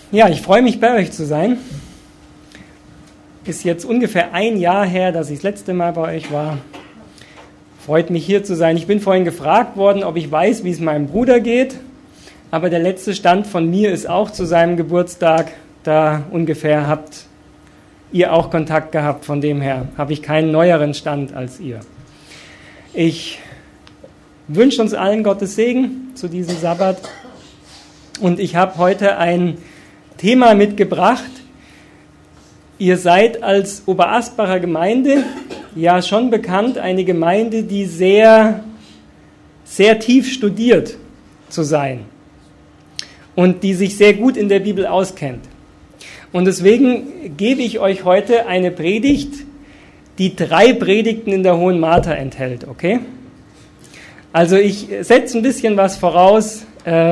Ja, ich freue mich, bei euch zu sein. Ist jetzt ungefähr ein Jahr her, dass ich das letzte Mal bei euch war. Freut mich, hier zu sein. Ich bin vorhin gefragt worden, ob ich weiß, wie es meinem Bruder geht. Aber der letzte Stand von mir ist auch zu seinem Geburtstag. Da ungefähr habt ihr auch Kontakt gehabt. Von dem her habe ich keinen neueren Stand als ihr. Ich wünsche uns allen Gottes Segen zu diesem Sabbat. Und ich habe heute ein Thema mitgebracht. Ihr seid als Oberasbacher Gemeinde ja schon bekannt, eine Gemeinde, die sehr, sehr tief studiert zu sein und die sich sehr gut in der Bibel auskennt. Und deswegen gebe ich euch heute eine Predigt, die 3 Predigten in der Hohen Martha enthält, okay? Also ich setze ein bisschen was voraus.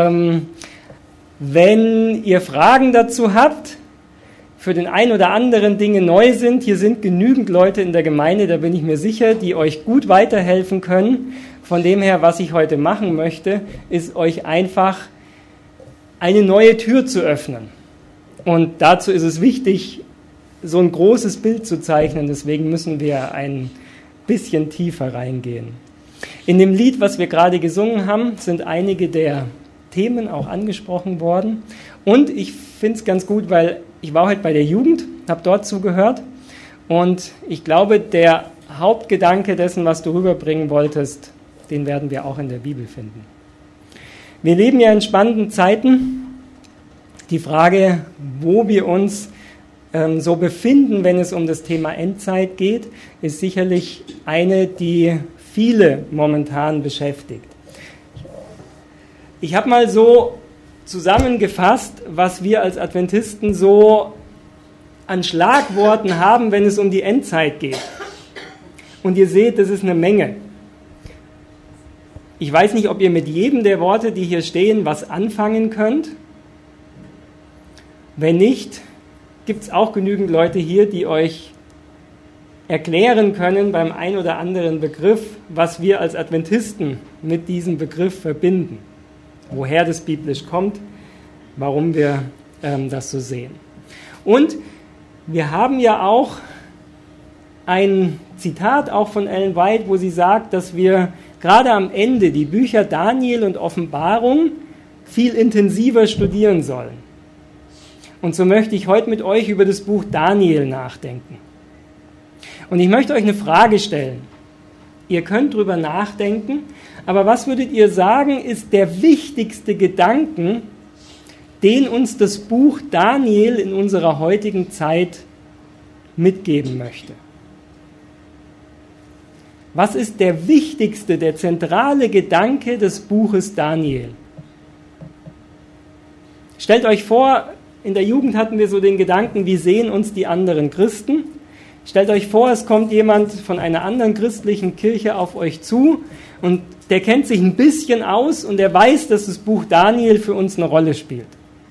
Wenn ihr Fragen dazu habt, für den einen oder anderen Dinge neu sind, hier sind genügend Leute in der Gemeinde, da bin ich mir sicher, die euch gut weiterhelfen können. Von dem her, was ich heute machen möchte, ist euch einfach eine neue Tür zu öffnen. Und dazu ist es wichtig, so ein großes Bild zu zeichnen. Deswegen müssen wir ein bisschen tiefer reingehen. In dem Lied, was wir gerade gesungen haben, sind einige der Themen auch angesprochen worden. Und ich finde es ganz gut, weil ich war heute bei der Jugend, habe dort zugehört. Und ich glaube, der Hauptgedanke dessen, was du rüberbringen wolltest, den werden wir auch in der Bibel finden. Wir leben ja in spannenden Zeiten. Die Frage, wo wir uns so befinden, wenn es um das Thema Endzeit geht, ist sicherlich eine, die viele momentan beschäftigt. Ich habe mal so zusammengefasst, was wir als Adventisten so an Schlagworten haben, wenn es um die Endzeit geht. Und ihr seht, das ist eine Menge. Ich weiß nicht, ob ihr mit jedem der Worte, die hier stehen, was anfangen könnt. Wenn nicht, gibt es auch genügend Leute hier, die euch erklären können beim ein oder anderen Begriff, was wir als Adventisten mit diesem Begriff verbinden. Woher das biblisch kommt, warum wir das so sehen. Und wir haben ja auch ein Zitat auch von Ellen White, wo sie sagt, dass wir gerade am Ende die Bücher Daniel und Offenbarung viel intensiver studieren sollen. Und so möchte ich heute mit euch über das Buch Daniel nachdenken. Und ich möchte euch eine Frage stellen. Ihr könnt drüber nachdenken, aber was würdet ihr sagen, ist der wichtigste Gedanken, den uns das Buch Daniel in unserer heutigen Zeit mitgeben möchte? Was ist der wichtigste, der zentrale Gedanke des Buches Daniel? Stellt euch vor, in der Jugend hatten wir so den Gedanken, wie sehen uns die anderen Christen? Stellt euch vor, es kommt jemand von einer anderen christlichen Kirche auf euch zu und der kennt sich ein bisschen aus und der weiß, dass das Buch Daniel für uns eine Rolle spielt.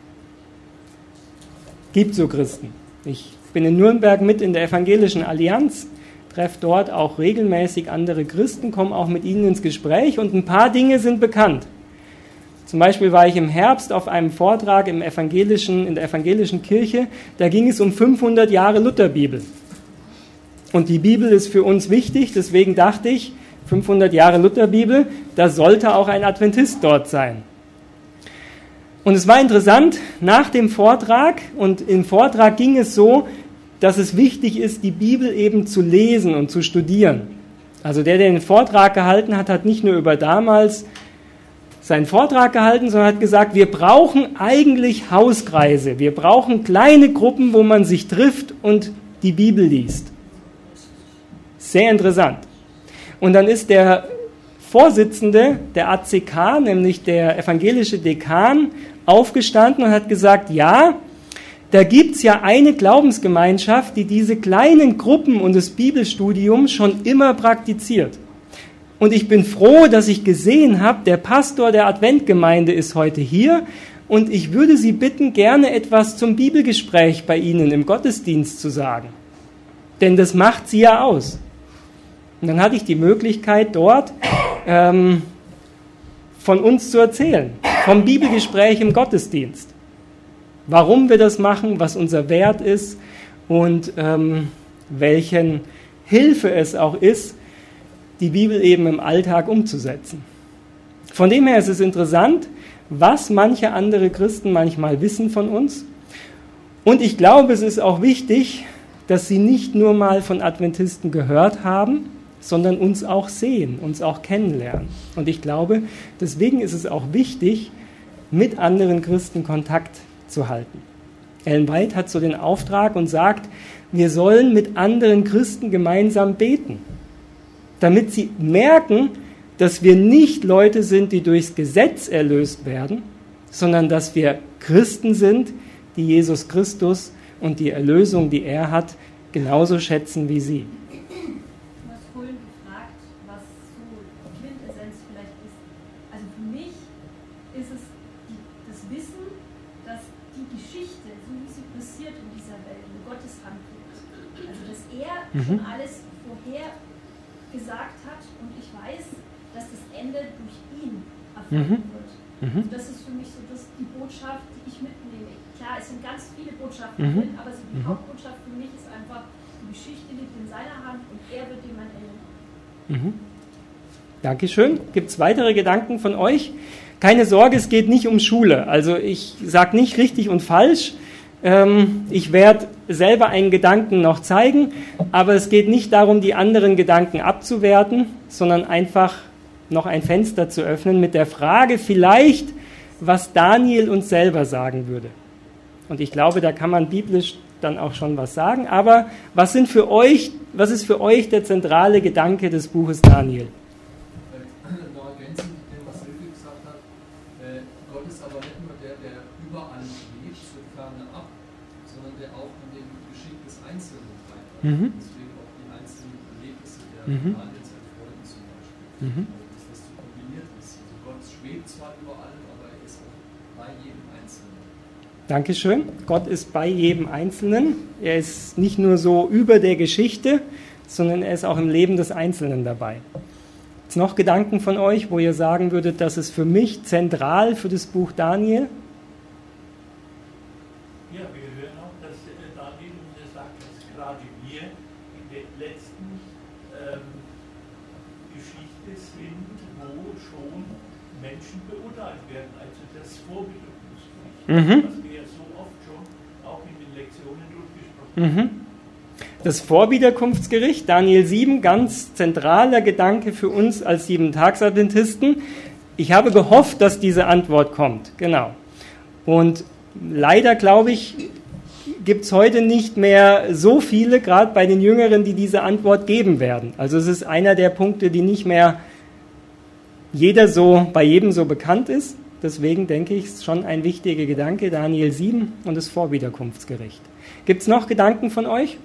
Gibt so Christen. Ich bin in Nürnberg mit in der Evangelischen Allianz, treffe dort auch regelmäßig andere Christen, komme auch mit ihnen ins Gespräch und ein paar Dinge sind bekannt. Zum Beispiel war ich im Herbst auf einem Vortrag in der evangelischen Kirche, da ging es um 500 Jahre Lutherbibel. Und die Bibel ist für uns wichtig, deswegen dachte ich, 500 Jahre Lutherbibel, da sollte auch ein Adventist dort sein. Und es war interessant, nach dem Vortrag, und im Vortrag ging es so, dass es wichtig ist, die Bibel eben zu lesen und zu studieren. Also der den Vortrag gehalten hat, hat nicht nur über damals seinen Vortrag gehalten, sondern hat gesagt, wir brauchen eigentlich Hauskreise, wir brauchen kleine Gruppen, wo man sich trifft und die Bibel liest. Sehr interessant. Und dann ist der Vorsitzende der ACK, nämlich der evangelische Dekan, aufgestanden und hat gesagt, ja, da gibt es ja eine Glaubensgemeinschaft, die diese kleinen Gruppen und das Bibelstudium schon immer praktiziert. Und ich bin froh, dass ich gesehen habe, der Pastor der Adventgemeinde ist heute hier und ich würde Sie bitten, gerne etwas zum Bibelgespräch bei Ihnen im Gottesdienst zu sagen. Denn das macht Sie ja aus. Und dann hatte ich die Möglichkeit, dort von uns zu erzählen, vom Bibelgespräch im Gottesdienst. warum wir das machen, was unser Wert ist und welchen Hilfe es auch ist, die Bibel eben im Alltag umzusetzen. Von dem her ist es interessant, was manche andere Christen manchmal wissen von uns. Und ich glaube, es ist auch wichtig, dass sie nicht nur mal von Adventisten gehört haben, sondern uns auch sehen, uns auch kennenlernen. Und ich glaube, deswegen ist es auch wichtig, mit anderen Christen Kontakt zu halten. Ellen White hat so den Auftrag und sagt, wir sollen mit anderen Christen gemeinsam beten, damit sie merken, dass wir nicht Leute sind, die durchs Gesetz erlöst werden, sondern dass wir Christen sind, die Jesus Christus und die Erlösung, die er hat, genauso schätzen wie sie. Du hast vorhin gefragt, was so die Quintessenz vielleicht ist. Also für mich ist es das Wissen, dass die Geschichte, so wie sie passiert in dieser Welt, in Gottes Hand liegt. Also dass er schon alles vorher gesagt hat und ich weiß, dass das Ende durch ihn erfolgen wird. Und das ist für mich so die Botschaft, die ich mitnehme. Klar, es sind ganz viele Botschaften drin, aber die Hauptbotschaft für mich ist einfach, die Geschichte liegt in seiner Hand und er wird dem ein Ende machen. Dankeschön. Gibt es weitere Gedanken von euch? Keine Sorge, es geht nicht um Schule. Also ich sage nicht richtig und falsch. Ich werde selber einen Gedanken noch zeigen, aber es geht nicht darum, die anderen Gedanken abzuwerten, sondern einfach noch ein Fenster zu öffnen mit der Frage vielleicht, was Daniel uns selber sagen würde. Und ich glaube, da kann man biblisch dann auch schon was sagen. Aber was ist für euch der zentrale Gedanke des Buches Daniel? Noch ergänzend zu dem, was Silke gesagt hat, Gott ist aber nicht nur der überall lebt, so fernab, sondern der auch in dem Geschick des Einzelnen teilnimmt. Deswegen auch die einzelnen Erlebnisse der Daniels erfreuen zum Beispiel. Dass das so kombiniert ist. Also Gott schwebt zwar über allem, aber er ist auch bei jedem Einzelnen. Dankeschön. Gott ist bei jedem Einzelnen. Er ist nicht nur so über der Geschichte, sondern er ist auch im Leben des Einzelnen dabei. Jetzt noch Gedanken von euch, wo ihr sagen würdet, das ist für mich zentral für das Buch Daniel? Ja, wir hören auch, dass Daniel sagt, dass gerade wir in der letzten Geschichte sind, wo schon Menschen beurteilt werden, also das Vorbildungsgericht, was wir so oft schon auch in den Lektionen durchgesprochen haben. Das Vorwiederkunftsgericht, Daniel 7, ganz zentraler Gedanke für uns als 7-Tags-Adventisten. Ich habe gehofft, dass diese Antwort kommt, genau. Und leider, glaube ich, gibt es heute nicht mehr so viele, gerade bei den Jüngeren, die diese Antwort geben werden. Also es ist einer der Punkte, die nicht mehr bei jedem so bekannt ist. Deswegen denke ich, ist schon ein wichtiger Gedanke, Daniel 7 und das Vorwiederkunftsgericht. Gibt es noch Gedanken von euch?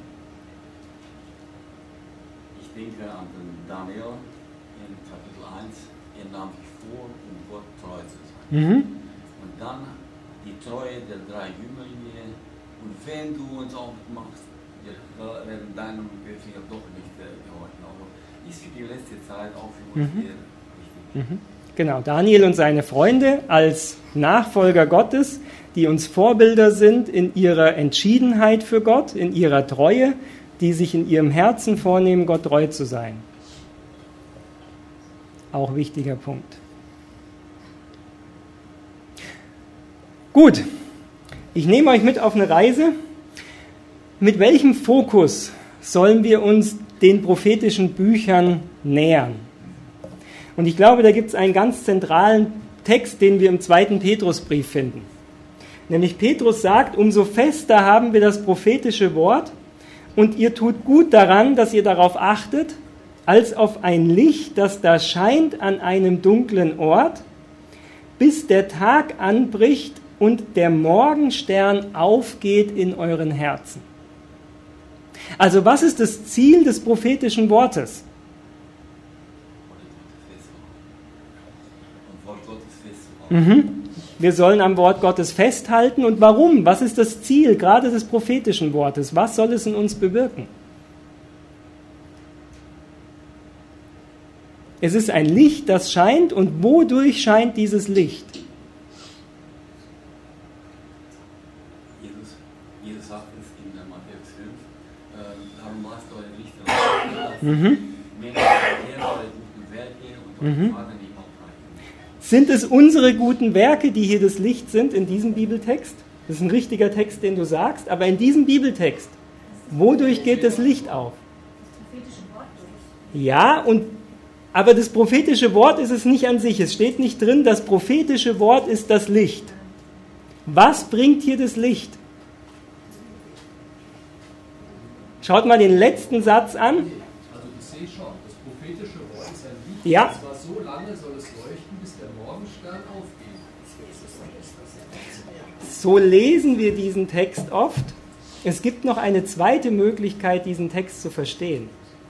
Ich denke an den Daniel in Kapitel 1, er nahm sich vor, um Gott treu zu sein. Und dann die Treue der 3 Jünglinge. Und wenn du uns auch machst, wir werden deinem Befehl doch nicht gehorchen. Also ist für die letzte Zeit auch für uns sehr wichtig. Genau, Daniel und seine Freunde als Nachfolger Gottes, die uns Vorbilder sind in ihrer Entschiedenheit für Gott, in ihrer Treue, die sich in ihrem Herzen vornehmen, Gott treu zu sein. Auch wichtiger Punkt. Gut, ich nehme euch mit auf eine Reise. Mit welchem Fokus sollen wir uns den prophetischen Büchern nähern? Und ich glaube, da gibt es einen ganz zentralen Text, den wir im 2. Petrusbrief finden. Nämlich Petrus sagt, umso fester haben wir das prophetische Wort und ihr tut gut daran, dass ihr darauf achtet, als auf ein Licht, das da scheint an einem dunklen Ort, bis der Tag anbricht und der Morgenstern aufgeht in euren Herzen. Also was ist das Ziel des prophetischen Wortes? Wir sollen am Wort Gottes festhalten. Und warum? Was ist das Ziel gerade des prophetischen Wortes? Was soll es in uns bewirken? Es ist ein Licht, das scheint. Und wodurch scheint dieses Licht? Jesus sagt es in Matthäus 5, darum lasst eure Lichter leuchten, Menschen eure guten Werke und euren Vater nicht aufhalten. Sind es unsere guten Werke, die hier das Licht sind in diesem Bibeltext? Das ist ein richtiger Text, den du sagst, aber in diesem Bibeltext, wodurch geht das Licht auf? Das prophetische Wort durch. Ja, aber das prophetische Wort ist es nicht an sich. Es steht nicht drin, das prophetische Wort ist das Licht. Was bringt hier das Licht? Schaut mal den letzten Satz an. Also ich sehe schon, das prophetische Wort ist ein Licht. Ja. Und zwar so lange soll es leuchten, bis der Morgenstern aufgeht. So lesen wir diesen Text oft. Es gibt noch eine zweite Möglichkeit, diesen Text zu verstehen.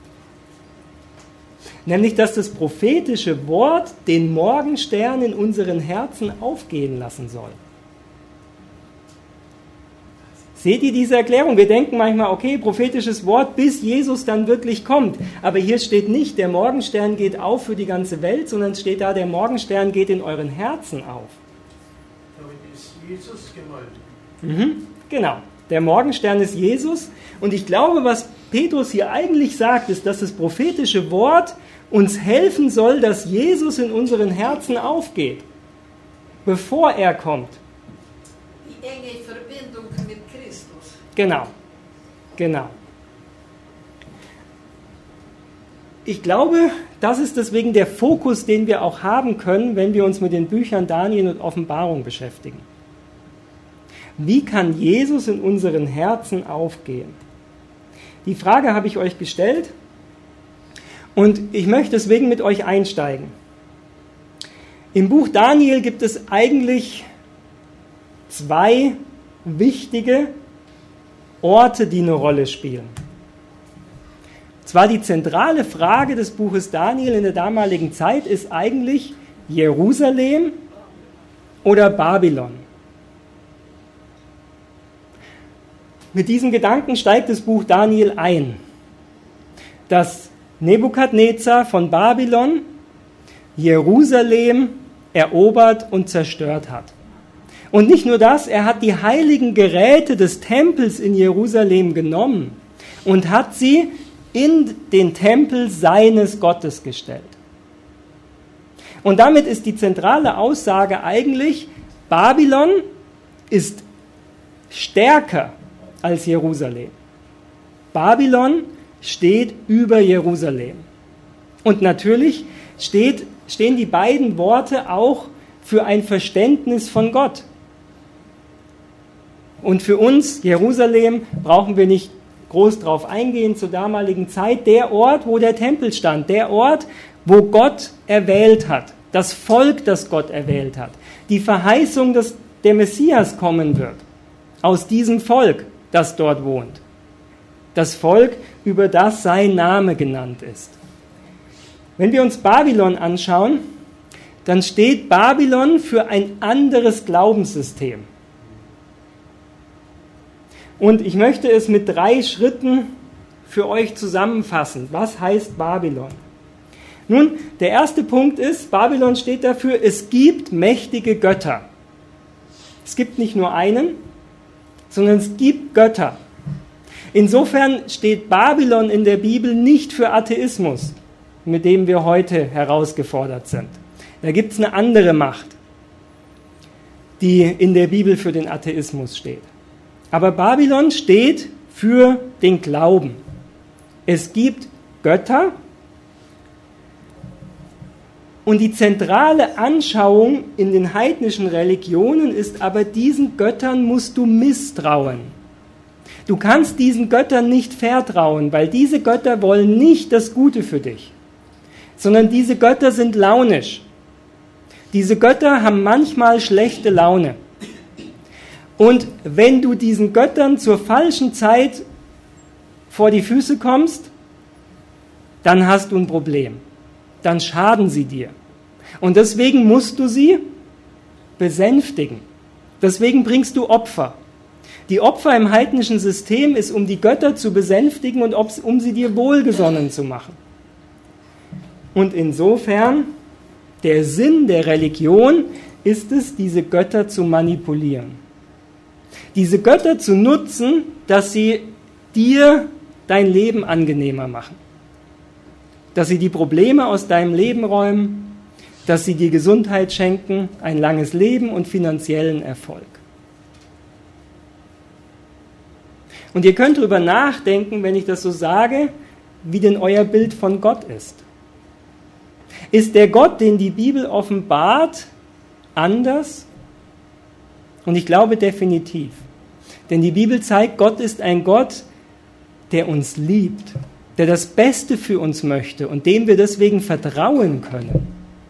Nämlich, dass das prophetische Wort den Morgenstern in unseren Herzen aufgehen lassen soll. Seht ihr diese Erklärung? Wir denken manchmal, okay, prophetisches Wort, bis Jesus dann wirklich kommt. Aber hier steht nicht, der Morgenstern geht auf für die ganze Welt, sondern steht da, der Morgenstern geht in euren Herzen auf. Damit ist Jesus gemeint. Genau, der Morgenstern ist Jesus. Und ich glaube, was Petrus hier eigentlich sagt, ist, dass das prophetische Wort uns helfen soll, dass Jesus in unseren Herzen aufgeht, bevor er kommt. Die enge Verbindung mit Christus. Genau. Ich glaube, das ist deswegen der Fokus, den wir auch haben können, wenn wir uns mit den Büchern Daniel und Offenbarung beschäftigen. Wie kann Jesus in unseren Herzen aufgehen? Die Frage habe ich euch gestellt und ich möchte deswegen mit euch einsteigen. Im Buch Daniel gibt es eigentlich zwei wichtige Orte, die eine Rolle spielen. Zwar die zentrale Frage des Buches Daniel in der damaligen Zeit ist eigentlich Jerusalem oder Babylon. Mit diesem Gedanken steigt das Buch Daniel ein, dass Nebukadnezar von Babylon Jerusalem erobert und zerstört hat. Und nicht nur das, er hat die heiligen Geräte des Tempels in Jerusalem genommen und hat sie in den Tempel seines Gottes gestellt. Und damit ist die zentrale Aussage eigentlich, Babylon ist stärker als Jerusalem. Babylon steht über Jerusalem. Und natürlich stehen die beiden Worte auch für ein Verständnis von Gott. Und für uns, Jerusalem, brauchen wir nicht groß drauf eingehen, zur damaligen Zeit, der Ort, wo der Tempel stand, der Ort, wo Gott erwählt hat, das Volk, das Gott erwählt hat, die Verheißung, dass der Messias kommen wird, aus diesem Volk, das dort wohnt. Das Volk, über das sein Name genannt ist. Wenn wir uns Babylon anschauen, dann steht Babylon für ein anderes Glaubenssystem. Und ich möchte es mit 3 Schritten für euch zusammenfassen. Was heißt Babylon? Nun, der erste Punkt ist, Babylon steht dafür, es gibt mächtige Götter. Es gibt nicht nur einen, sondern es gibt Götter. Insofern steht Babylon in der Bibel nicht für Atheismus, mit dem wir heute herausgefordert sind. Da gibt es eine andere Macht, die in der Bibel für den Atheismus steht. Aber Babylon steht für den Glauben. Es gibt Götter und die zentrale Anschauung in den heidnischen Religionen ist aber, diesen Göttern musst du misstrauen. Du kannst diesen Göttern nicht vertrauen, weil diese Götter wollen nicht das Gute für dich, sondern diese Götter sind launisch. Diese Götter haben manchmal schlechte Laune. Und wenn du diesen Göttern zur falschen Zeit vor die Füße kommst, dann hast du ein Problem. Dann schaden sie dir. Und deswegen musst du sie besänftigen. Deswegen bringst du Opfer. Die Opfer im heidnischen System ist, um die Götter zu besänftigen und um sie dir wohlgesonnen zu machen. Und insofern, der Sinn der Religion ist es, diese Götter zu manipulieren. diese Götter zu nutzen, dass sie dir dein Leben angenehmer machen. Dass sie die Probleme aus deinem Leben räumen, dass sie dir Gesundheit schenken, ein langes Leben und finanziellen Erfolg. Und ihr könnt darüber nachdenken, wenn ich das so sage, wie denn euer Bild von Gott ist. Ist der Gott, den die Bibel offenbart, anders? Und ich glaube definitiv. Denn die Bibel zeigt, Gott ist ein Gott, der uns liebt, der das Beste für uns möchte und dem wir deswegen vertrauen können.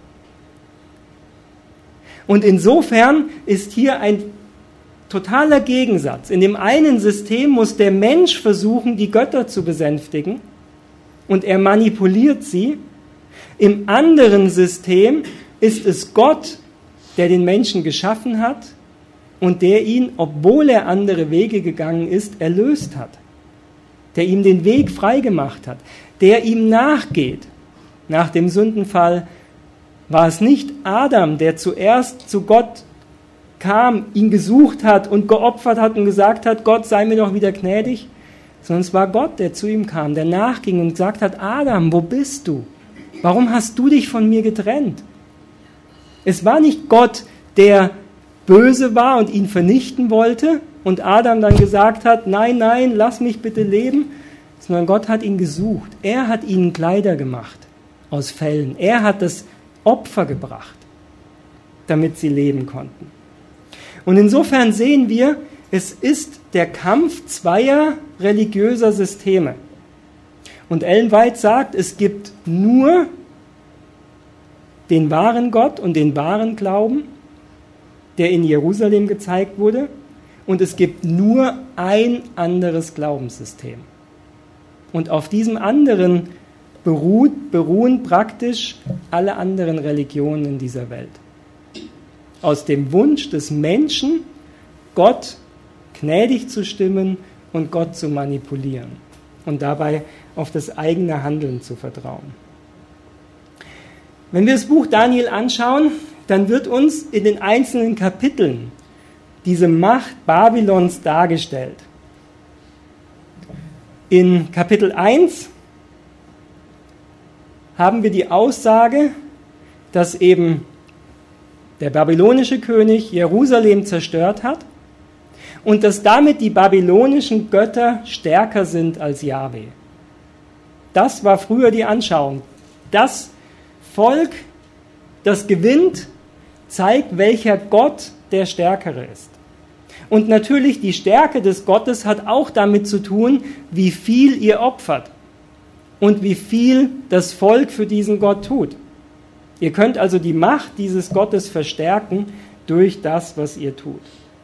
Und insofern ist hier ein totaler Gegensatz. In dem einen System muss der Mensch versuchen, die Götter zu besänftigen und er manipuliert sie. Im anderen System ist es Gott, der den Menschen geschaffen hat und der ihn, obwohl er andere Wege gegangen ist, erlöst hat. Der ihm den Weg freigemacht hat, der ihm nachgeht. Nach dem Sündenfall war es nicht Adam, der zuerst zu Gott kam, ihn gesucht hat und geopfert hat und gesagt hat, Gott, sei mir doch wieder gnädig, sondern es war Gott, der zu ihm kam, der nachging und gesagt hat, Adam, wo bist du? Warum hast du dich von mir getrennt? Es war nicht Gott, der böse war und ihn vernichten wollte und Adam dann gesagt hat, nein, nein, lass mich bitte leben, sondern Gott hat ihn gesucht. Er hat ihnen Kleider gemacht aus Fellen. Er hat das Opfer gebracht, damit sie leben konnten. Und insofern sehen wir, es ist der Kampf zweier religiöser Systeme. Und Ellen White sagt, es gibt nur den wahren Gott und den wahren Glauben, der in Jerusalem gezeigt wurde, und es gibt nur ein anderes Glaubenssystem. Und auf diesem anderen beruhen praktisch alle anderen Religionen in dieser Welt. Aus dem Wunsch des Menschen, Gott gnädig zu stimmen und Gott zu manipulieren und dabei auf das eigene Handeln zu vertrauen. Wenn wir das Buch Daniel anschauen, dann wird uns in den einzelnen Kapiteln diese Macht Babylons dargestellt. In Kapitel 1 haben wir die Aussage, dass eben der babylonische König Jerusalem zerstört hat und dass damit die babylonischen Götter stärker sind als Jahwe. Das war früher die Anschauung. Das Volk, das gewinnt, zeigt, welcher Gott der Stärkere ist. Und natürlich die Stärke des Gottes hat auch damit zu tun, wie viel ihr opfert und wie viel das Volk für diesen Gott tut. Ihr könnt also die Macht dieses Gottes verstärken durch das, was ihr tut.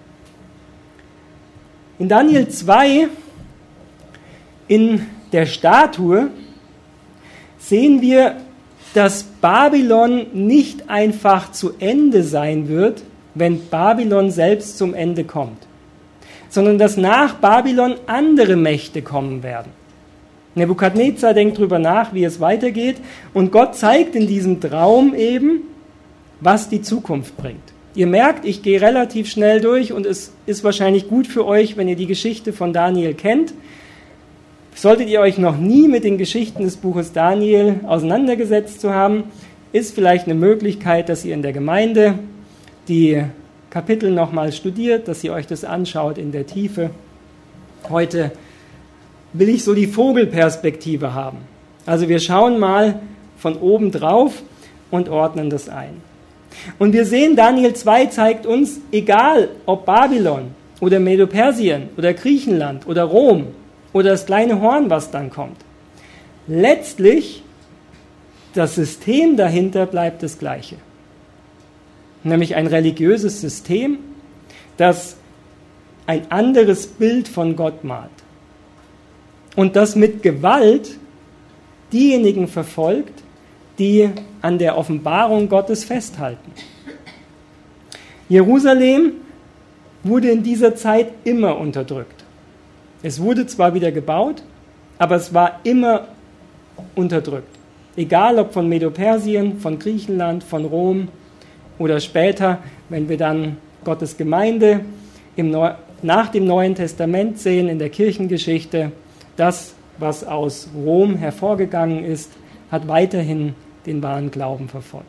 In Daniel 2, in der Statue, sehen wir, dass Babylon nicht einfach zu Ende sein wird, wenn Babylon selbst zum Ende kommt, sondern dass nach Babylon andere Mächte kommen werden. Nebukadnezar denkt darüber nach, wie es weitergeht, und Gott zeigt in diesem Traum eben, was die Zukunft bringt. Ihr merkt, ich gehe relativ schnell durch und es ist wahrscheinlich gut für euch, wenn ihr die Geschichte von Daniel kennt. Solltet ihr euch noch nie mit den Geschichten des Buches Daniel auseinandergesetzt zu haben, ist vielleicht eine Möglichkeit, dass ihr in der Gemeinde die Kapitel nochmal studiert, dass ihr euch das anschaut in der Tiefe. Heute will ich so die Vogelperspektive haben. Also wir schauen mal von oben drauf und ordnen das ein. Und wir sehen, Daniel 2 zeigt uns, egal ob Babylon oder Medo-Persien oder Griechenland oder Rom oder das kleine Horn, was dann kommt, letztlich das System dahinter bleibt das gleiche. Nämlich ein religiöses System, das ein anderes Bild von Gott malt. Und das mit Gewalt diejenigen verfolgt, die an der Offenbarung Gottes festhalten. Jerusalem wurde in dieser Zeit immer unterdrückt. Es wurde zwar wieder gebaut, aber es war immer unterdrückt. Egal ob von Medo-Persien, von Griechenland, von Rom oder später, wenn wir dann Gottes Gemeinde im nach dem Neuen Testament sehen in der Kirchengeschichte, das, was aus Rom hervorgegangen ist, hat weiterhin den wahren Glauben verfolgt.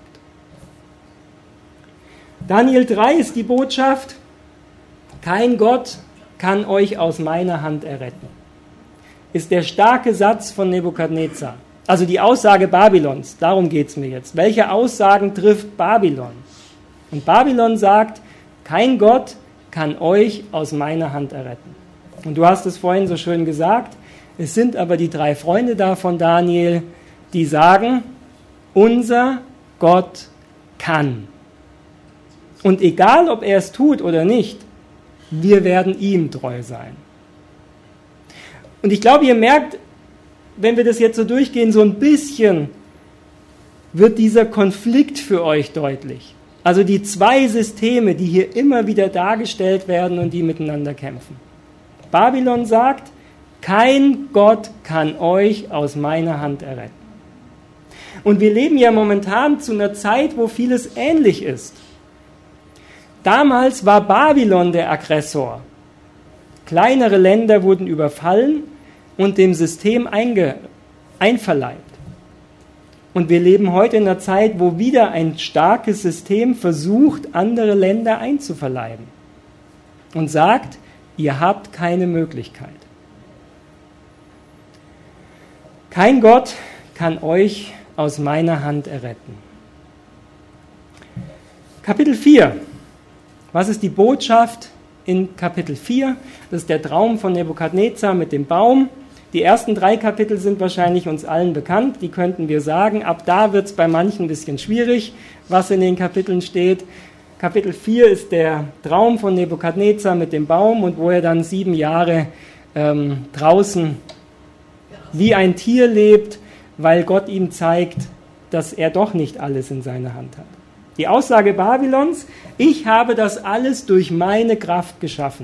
Daniel 3 ist die Botschaft: Kein Gott kann euch aus meiner Hand erretten. Ist der starke Satz von Nebukadnezar. Also die Aussage Babylons, darum geht es mir jetzt. Welche Aussagen trifft Babylon? Und Babylon sagt, kein Gott kann euch aus meiner Hand erretten. Und du hast es vorhin so schön gesagt, es sind aber die 3 Freunde da von Daniel, die sagen, unser Gott kann. Und egal, ob er es tut oder nicht, wir werden ihm treu sein. Und ich glaube, ihr merkt, wenn wir das jetzt so durchgehen, so ein bisschen wird dieser Konflikt für euch deutlich. Also die 2 Systeme, die hier immer wieder dargestellt werden und die miteinander kämpfen. Babylon sagt, kein Gott kann euch aus meiner Hand erretten. Und wir leben ja momentan zu einer Zeit, wo vieles ähnlich ist. Damals war Babylon der Aggressor. Kleinere Länder wurden überfallen und dem System einverleibt. Und wir leben heute in einer Zeit, wo wieder ein starkes System versucht, andere Länder einzuverleiben und sagt, ihr habt keine Möglichkeit. Kein Gott kann euch aus meiner Hand erretten. Kapitel 4. Was ist die Botschaft in Kapitel 4? Das ist der Traum von Nebukadnezar mit dem Baum. Die ersten 3 Kapitel sind wahrscheinlich uns allen bekannt, die könnten wir sagen. Ab da wird es bei manchen ein bisschen schwierig, was in den Kapiteln steht. Kapitel 4 ist der Traum von Nebukadnezar mit dem Baum und wo er dann 7 Jahre draußen wie ein Tier lebt, weil Gott ihm zeigt, dass er doch nicht alles in seiner Hand hat. Die Aussage Babylons, ich habe das alles durch meine Kraft geschaffen.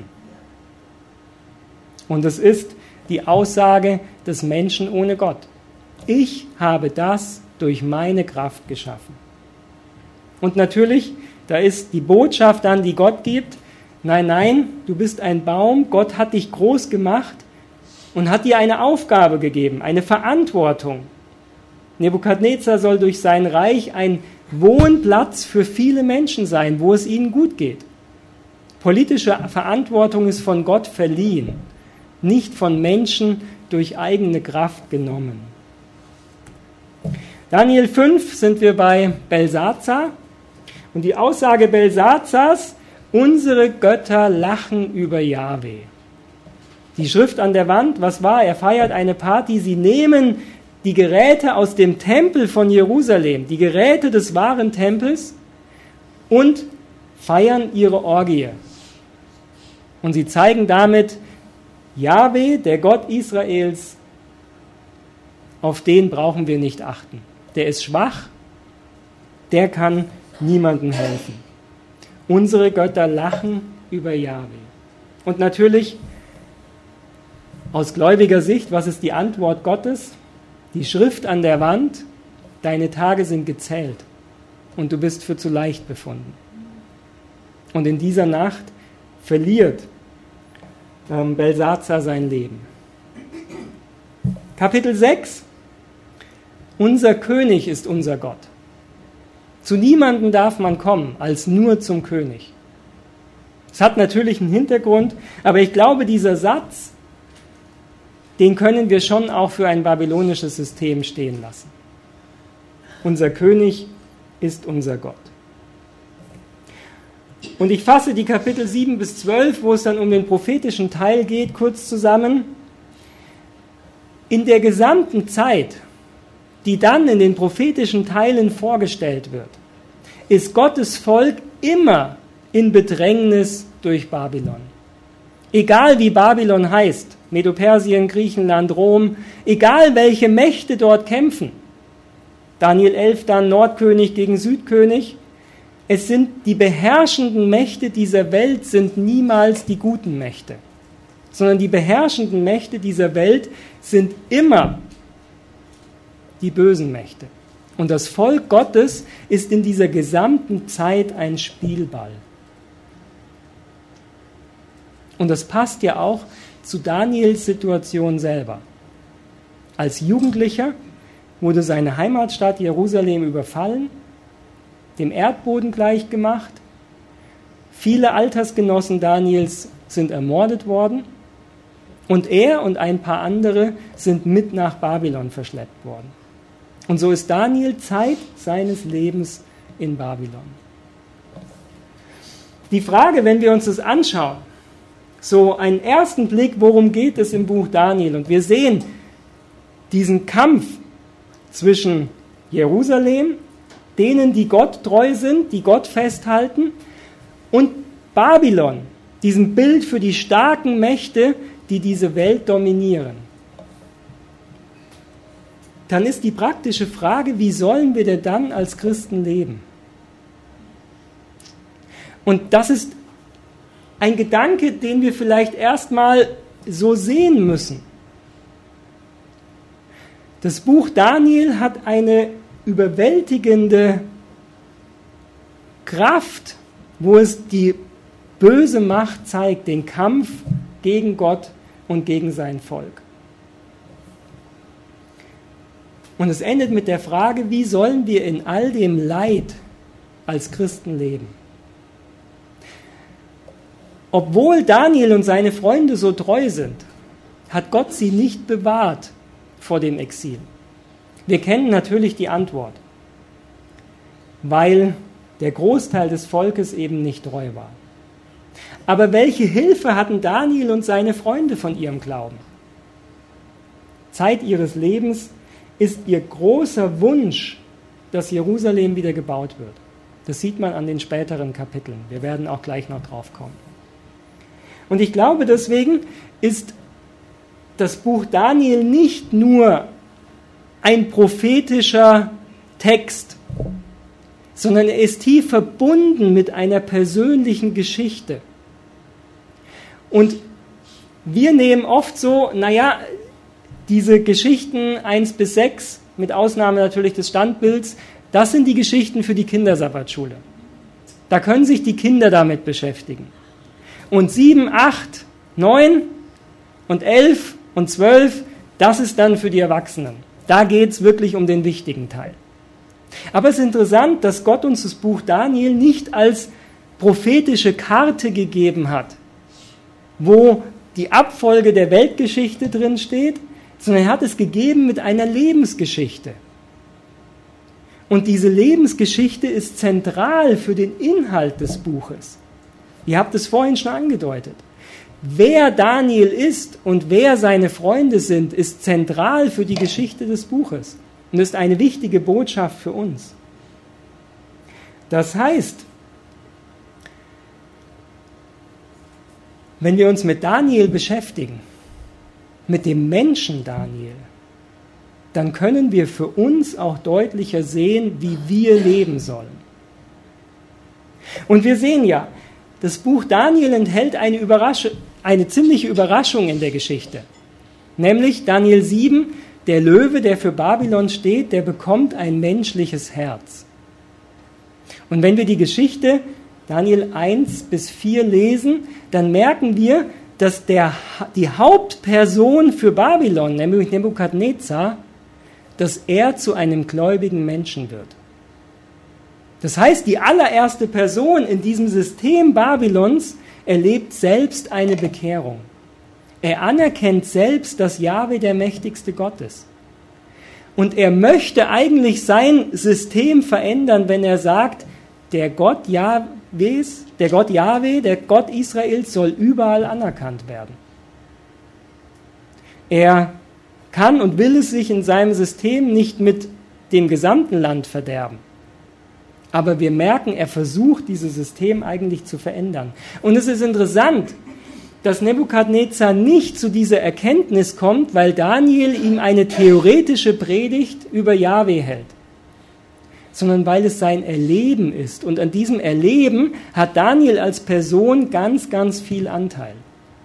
Und es ist die Aussage des Menschen ohne Gott. Ich habe das durch meine Kraft geschaffen. Und natürlich, da ist die Botschaft dann, die Gott gibt, nein, nein, du bist ein Baum, Gott hat dich groß gemacht und hat dir eine Aufgabe gegeben, eine Verantwortung. Nebukadnezar soll durch sein Reich ein Wohnplatz für viele Menschen sein, wo es ihnen gut geht. Politische Verantwortung ist von Gott verliehen, nicht von Menschen durch eigene Kraft genommen. Daniel 5 sind wir bei Belsazar und die Aussage Belsazars, unsere Götter lachen über Jahwe. Die Schrift an der Wand, was war? Er feiert eine Party, sie nehmen die Geräte aus dem Tempel von Jerusalem, die Geräte des wahren Tempels und feiern ihre Orgie. Und sie zeigen damit, Jahwe, der Gott Israels, auf den brauchen wir nicht achten. Der ist schwach, der kann niemandem helfen. Unsere Götter lachen über Jahwe. Und natürlich, aus gläubiger Sicht, was ist die Antwort Gottes? Die Schrift an der Wand, deine Tage sind gezählt und du bist für zu leicht befunden. Und in dieser Nacht verliert Belsazar sein Leben. Kapitel 6. Unser König ist unser Gott. Zu niemandem darf man kommen, als nur zum König. Es hat natürlich einen Hintergrund, aber ich glaube, dieser Satz, den können wir schon auch für ein babylonisches System stehen lassen. Unser König ist unser Gott. Und ich fasse die Kapitel 7 bis 12, wo es dann um den prophetischen Teil geht, kurz zusammen. In der gesamten Zeit, die dann in den prophetischen Teilen vorgestellt wird, ist Gottes Volk immer in Bedrängnis durch Babylon. Egal wie Babylon heißt, Medo-Persien, Griechenland, Rom, egal welche Mächte dort kämpfen, Daniel 11 dann Nordkönig gegen Südkönig, es sind die beherrschenden Mächte dieser Welt sind niemals die guten Mächte, sondern die beherrschenden Mächte dieser Welt sind immer die bösen Mächte. Und das Volk Gottes ist in dieser gesamten Zeit ein Spielball. Und das passt ja auch zu Daniels Situation selber. Als Jugendlicher wurde seine Heimatstadt Jerusalem überfallen, dem Erdboden gleichgemacht. Viele Altersgenossen Daniels sind ermordet worden und er und ein paar andere sind mit nach Babylon verschleppt worden. Und so ist Daniel Zeit seines Lebens in Babylon. Die Frage, wenn wir uns das anschauen, so einen ersten Blick, worum geht es im Buch Daniel? Und wir sehen diesen Kampf zwischen Jerusalem, denen, die Gott treu sind, die Gott festhalten, und Babylon, diesem Bild für die starken Mächte, die diese Welt dominieren. Dann ist die praktische Frage, wie sollen wir denn dann als Christen leben? Und das ist ein Gedanke, den wir vielleicht erstmal so sehen müssen. Das Buch Daniel hat eine überwältigende Kraft, wo es die böse Macht zeigt, den Kampf gegen Gott und gegen sein Volk. Und es endet mit der Frage, wie sollen wir in all dem Leid als Christen leben? Obwohl Daniel und seine Freunde so treu sind, hat Gott sie nicht bewahrt vor dem Exil. Wir kennen natürlich die Antwort, weil der Großteil des Volkes eben nicht treu war. Aber welche Hilfe hatten Daniel und seine Freunde von ihrem Glauben? Zeit ihres Lebens ist ihr großer Wunsch, dass Jerusalem wieder gebaut wird. Das sieht man an den späteren Kapiteln. Wir werden auch gleich noch drauf kommen. Und ich glaube, deswegen ist das Buch Daniel nicht nur ein prophetischer Text, sondern er ist tief verbunden mit einer persönlichen Geschichte. Und wir nehmen oft so, diese Geschichten 1 bis 6, mit Ausnahme natürlich des Standbilds, das sind die Geschichten für die Kindersabbatschule. Da können sich die Kinder damit beschäftigen. Und 7, 8, 9 und 11 und 12, das ist dann für die Erwachsenen. Da geht es wirklich um den wichtigen Teil. Aber es ist interessant, dass Gott uns das Buch Daniel nicht als prophetische Karte gegeben hat, wo die Abfolge der Weltgeschichte drin steht, sondern er hat es gegeben mit einer Lebensgeschichte. Und diese Lebensgeschichte ist zentral für den Inhalt des Buches. Ihr habt es vorhin schon angedeutet. Wer Daniel ist und wer seine Freunde sind, ist zentral für die Geschichte des Buches und ist eine wichtige Botschaft für uns. Das heißt, wenn wir uns mit Daniel beschäftigen, mit dem Menschen Daniel, dann können wir für uns auch deutlicher sehen, wie wir leben sollen. Und wir sehen ja, das Buch Daniel enthält eine ziemliche Überraschung in der Geschichte. Nämlich Daniel 7, der Löwe, der für Babylon steht, der bekommt ein menschliches Herz. Und wenn wir die Geschichte Daniel 1 bis 4 lesen, dann merken wir, dass die Hauptperson für Babylon, nämlich Nebukadnezar, dass er zu einem gläubigen Menschen wird. Das heißt, die allererste Person in diesem System Babylons erlebt selbst eine Bekehrung. Er anerkennt selbst, dass Jahwe der mächtigste Gott ist. Und er möchte eigentlich sein System verändern, wenn er sagt, der Gott Jahwe, der Gott Israels soll überall anerkannt werden. Er kann und will es sich in seinem System nicht mit dem gesamten Land verderben. Aber wir merken, er versucht, dieses System eigentlich zu verändern. Und es ist interessant, dass Nebukadnezar nicht zu dieser Erkenntnis kommt, weil Daniel ihm eine theoretische Predigt über Jahwe hält, sondern weil es sein Erleben ist. Und an diesem Erleben hat Daniel als Person ganz, ganz viel Anteil.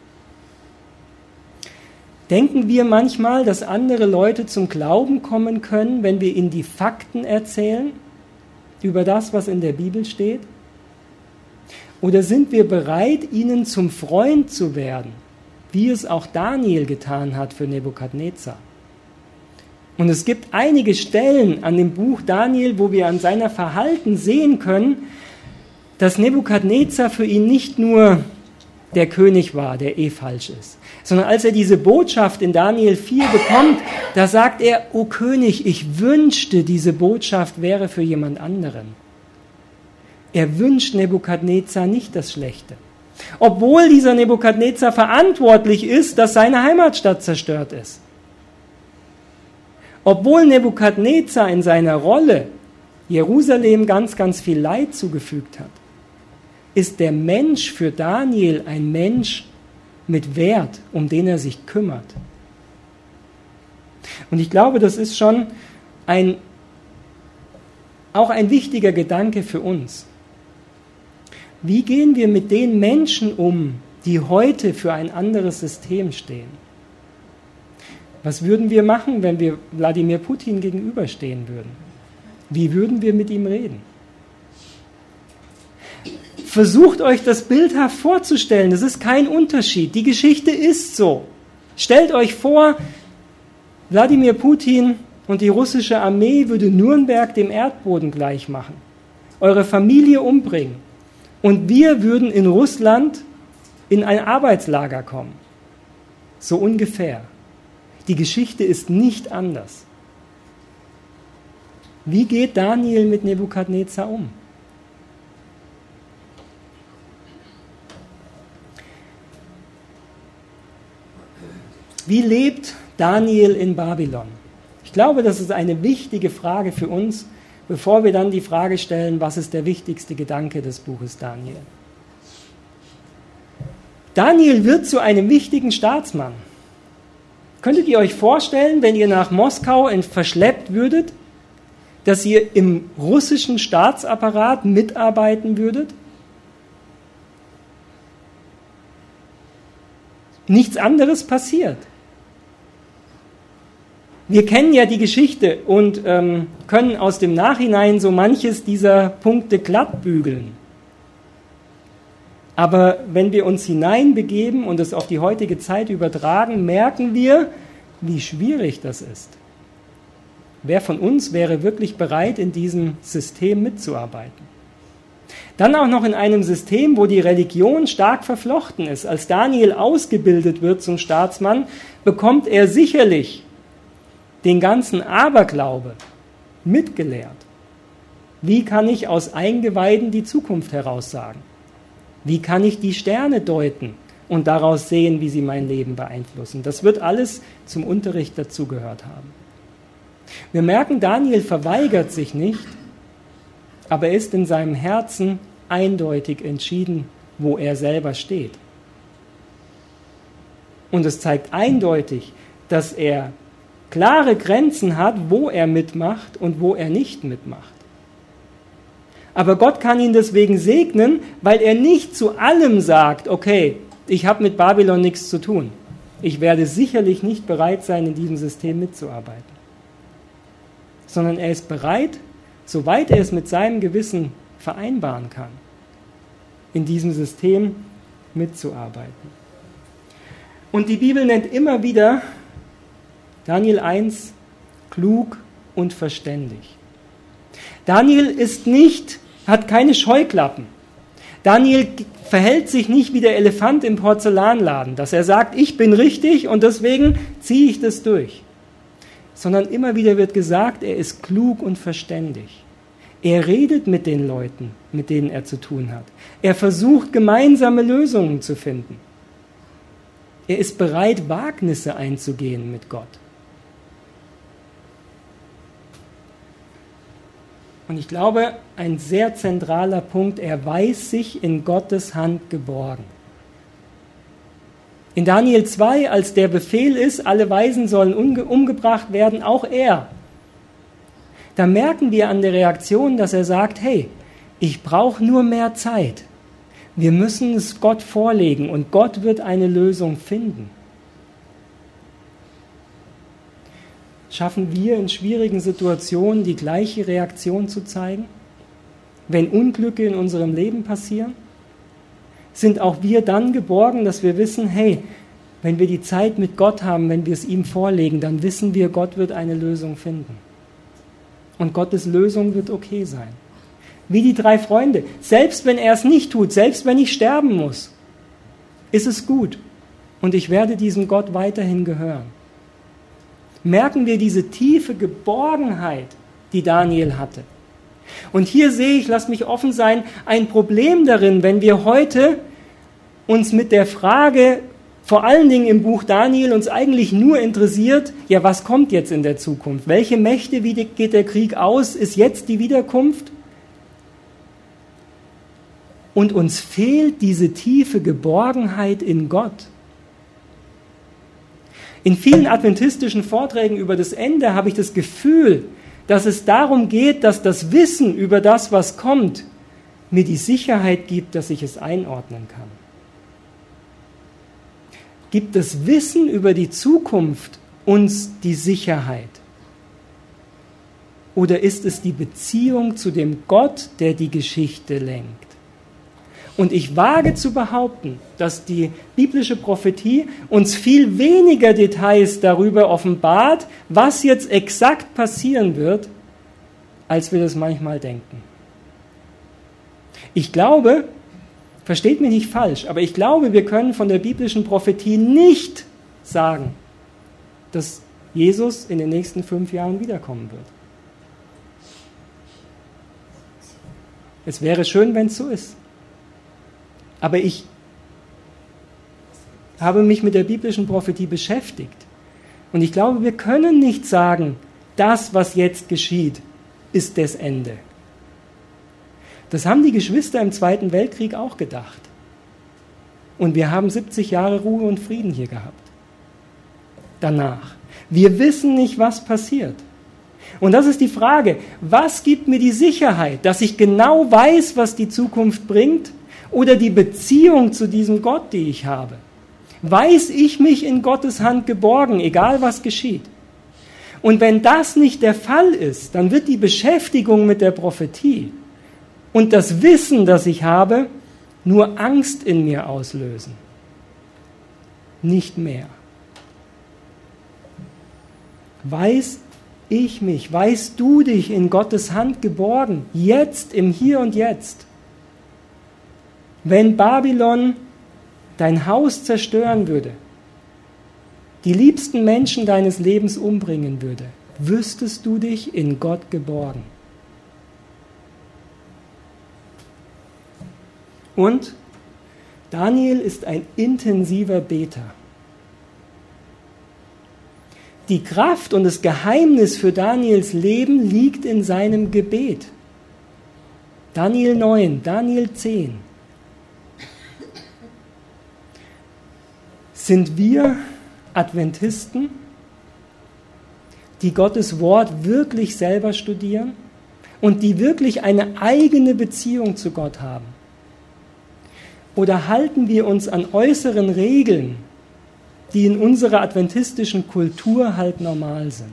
Denken wir manchmal, dass andere Leute zum Glauben kommen können, wenn wir ihnen die Fakten erzählen über das, was in der Bibel steht? Oder sind wir bereit, ihnen zum Freund zu werden, wie es auch Daniel getan hat für Nebukadnezar? Und es gibt einige Stellen an dem Buch Daniel, wo wir an seiner Verhalten sehen können, dass Nebukadnezar für ihn nicht nur der König war, der falsch ist, sondern als er diese Botschaft in Daniel 4 bekommt, da sagt er, O König, ich wünschte, diese Botschaft wäre für jemand anderen. Er wünscht Nebukadnezar nicht das Schlechte. Obwohl dieser Nebukadnezar verantwortlich ist, dass seine Heimatstadt zerstört ist. Obwohl Nebukadnezar in seiner Rolle Jerusalem ganz, ganz viel Leid zugefügt hat, ist der Mensch für Daniel ein Mensch mit Wert, um den er sich kümmert. Und ich glaube, das ist schon auch ein wichtiger Gedanke für uns. Wie gehen wir mit den Menschen um, die heute für ein anderes System stehen? Was würden wir machen, wenn wir Wladimir Putin gegenüberstehen würden? Wie würden wir mit ihm reden? Versucht euch das bildhaft vorzustellen, das ist kein Unterschied. Die Geschichte ist so. Stellt euch vor, Wladimir Putin und die russische Armee würde Nürnberg dem Erdboden gleich machen, eure Familie umbringen. Und wir würden in Russland in ein Arbeitslager kommen. So ungefähr. Die Geschichte ist nicht anders. Wie geht Daniel mit Nebukadnezar um? Wie lebt Daniel in Babylon? Ich glaube, das ist eine wichtige Frage für uns, bevor wir dann die Frage stellen, was ist der wichtigste Gedanke des Buches Daniel? Daniel wird zu einem wichtigen Staatsmann. Könntet ihr euch vorstellen, wenn ihr nach Moskau verschleppt würdet, dass ihr im russischen Staatsapparat mitarbeiten würdet? Nichts anderes passiert. Wir kennen ja die Geschichte und können aus dem Nachhinein so manches dieser Punkte glatt bügeln. Aber wenn wir uns hineinbegeben und es auf die heutige Zeit übertragen, merken wir, wie schwierig das ist. Wer von uns wäre wirklich bereit, in diesem System mitzuarbeiten? Dann auch noch in einem System, wo die Religion stark verflochten ist. Als Daniel ausgebildet wird zum Staatsmann, bekommt er sicherlich den ganzen Aberglaube mitgelehrt. Wie kann ich aus Eingeweiden die Zukunft heraussagen? Wie kann ich die Sterne deuten und daraus sehen, wie sie mein Leben beeinflussen? Das wird alles zum Unterricht dazugehört haben. Wir merken, Daniel verweigert sich nicht, aber er ist in seinem Herzen eindeutig entschieden, wo er selber steht. Und es zeigt eindeutig, dass er klare Grenzen hat, wo er mitmacht und wo er nicht mitmacht. Aber Gott kann ihn deswegen segnen, weil er nicht zu allem sagt, okay, ich habe mit Babylon nichts zu tun. Ich werde sicherlich nicht bereit sein, in diesem System mitzuarbeiten. Sondern er ist bereit, soweit er es mit seinem Gewissen vereinbaren kann, in diesem System mitzuarbeiten. Und die Bibel nennt immer wieder Daniel 1 klug und verständig. Daniel hat keine Scheuklappen. Daniel verhält sich nicht wie der Elefant im Porzellanladen, dass er sagt, ich bin richtig und deswegen ziehe ich das durch. Sondern immer wieder wird gesagt, er ist klug und verständig. Er redet mit den Leuten, mit denen er zu tun hat. Er versucht, gemeinsame Lösungen zu finden. Er ist bereit, Wagnisse einzugehen mit Gott. Und ich glaube, ein sehr zentraler Punkt, er weiß sich in Gottes Hand geborgen. In Daniel 2, als der Befehl ist, alle Weisen sollen umgebracht werden, auch er. Da merken wir an der Reaktion, dass er sagt, hey, ich brauche nur mehr Zeit. Wir müssen es Gott vorlegen und Gott wird eine Lösung finden. Schaffen wir in schwierigen Situationen die gleiche Reaktion zu zeigen? Wenn Unglücke in unserem Leben passieren? sind auch wir dann geborgen, dass wir wissen, hey, wenn wir die Zeit mit Gott haben, wenn wir es ihm vorlegen, dann wissen wir, Gott wird eine Lösung finden. Und Gottes Lösung wird okay sein. Wie die 3 Freunde. Selbst wenn er es nicht tut, selbst wenn ich sterben muss, ist es gut. Und ich werde diesem Gott weiterhin gehören. Merken wir diese tiefe Geborgenheit, die Daniel hatte. Und hier sehe ich, lass mich offen sein, ein Problem darin, wenn wir heute uns mit der Frage, vor allen Dingen im Buch Daniel, uns eigentlich nur interessiert, ja, was kommt jetzt in der Zukunft? Welche Mächte, wie geht der Krieg aus? Ist jetzt die Wiederkunft? Und uns fehlt diese tiefe Geborgenheit in Gott. In vielen adventistischen Vorträgen über das Ende habe ich das Gefühl, dass es darum geht, dass das Wissen über das, was kommt, mir die Sicherheit gibt, dass ich es einordnen kann. Gibt das Wissen über die Zukunft uns die Sicherheit? Oder ist es die Beziehung zu dem Gott, der die Geschichte lenkt? Und ich wage zu behaupten, dass die biblische Prophetie uns viel weniger Details darüber offenbart, was jetzt exakt passieren wird, als wir das manchmal denken. Ich glaube, versteht mich nicht falsch, aber ich glaube, wir können von der biblischen Prophetie nicht sagen, dass Jesus in den nächsten 5 Jahren wiederkommen wird. Es wäre schön, wenn es so ist. Aber ich habe mich mit der biblischen Prophetie beschäftigt. Und ich glaube, wir können nicht sagen, das, was jetzt geschieht, ist das Ende. Das haben die Geschwister im Zweiten Weltkrieg auch gedacht. Und wir haben 70 Jahre Ruhe und Frieden hier gehabt. Danach. Wir wissen nicht, was passiert. Und das ist die Frage, was gibt mir die Sicherheit, dass ich genau weiß, was die Zukunft bringt? Oder die Beziehung zu diesem Gott, die ich habe? Weiß ich mich in Gottes Hand geborgen, egal was geschieht? Und wenn das nicht der Fall ist, dann wird die Beschäftigung mit der Prophetie und das Wissen, das ich habe, nur Angst in mir auslösen. Nicht mehr. Weiß ich mich, weißt du dich in Gottes Hand geborgen, jetzt, im Hier und Jetzt? Wenn Babylon dein Haus zerstören würde, die liebsten Menschen deines Lebens umbringen würde, wüsstest du dich in Gott geborgen. Und Daniel ist ein intensiver Beter. Die Kraft und das Geheimnis für Daniels Leben liegt in seinem Gebet. Daniel 9, Daniel 10. Sind wir Adventisten, die Gottes Wort wirklich selber studieren und die wirklich eine eigene Beziehung zu Gott haben? Oder halten wir uns an äußeren Regeln, die in unserer adventistischen Kultur halt normal sind?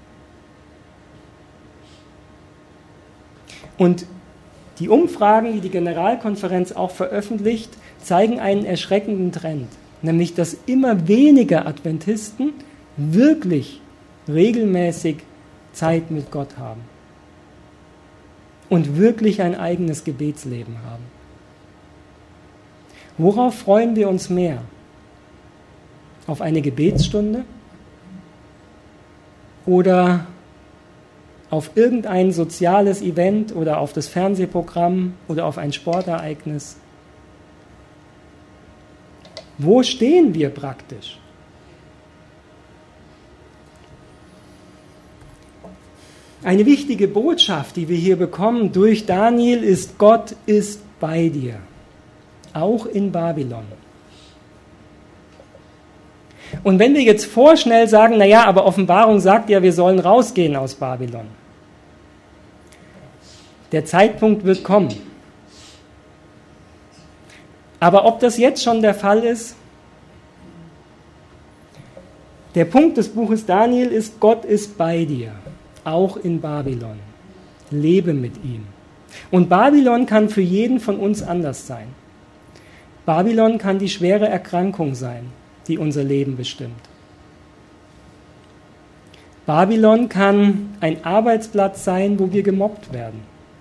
Und die Umfragen, die die Generalkonferenz auch veröffentlicht, zeigen einen erschreckenden Trend. Nämlich, dass immer weniger Adventisten wirklich regelmäßig Zeit mit Gott haben und wirklich ein eigenes Gebetsleben haben. Worauf freuen wir uns mehr? Auf eine Gebetsstunde oder auf irgendein soziales Event oder auf das Fernsehprogramm oder auf ein Sportereignis? Wo stehen wir praktisch? Eine wichtige Botschaft, die wir hier bekommen durch Daniel, ist: Gott ist bei dir, auch in Babylon. Und wenn wir jetzt vorschnell sagen, naja, aber Offenbarung sagt ja, wir sollen rausgehen aus Babylon. Der Zeitpunkt wird kommen. Aber ob das jetzt schon der Fall ist? Der Punkt des Buches Daniel ist: Gott ist bei dir, auch in Babylon. Lebe mit ihm. Und Babylon kann für jeden von uns anders sein. Babylon kann die schwere Erkrankung sein, die unser Leben bestimmt. Babylon kann ein Arbeitsplatz sein, wo wir gemobbt werden.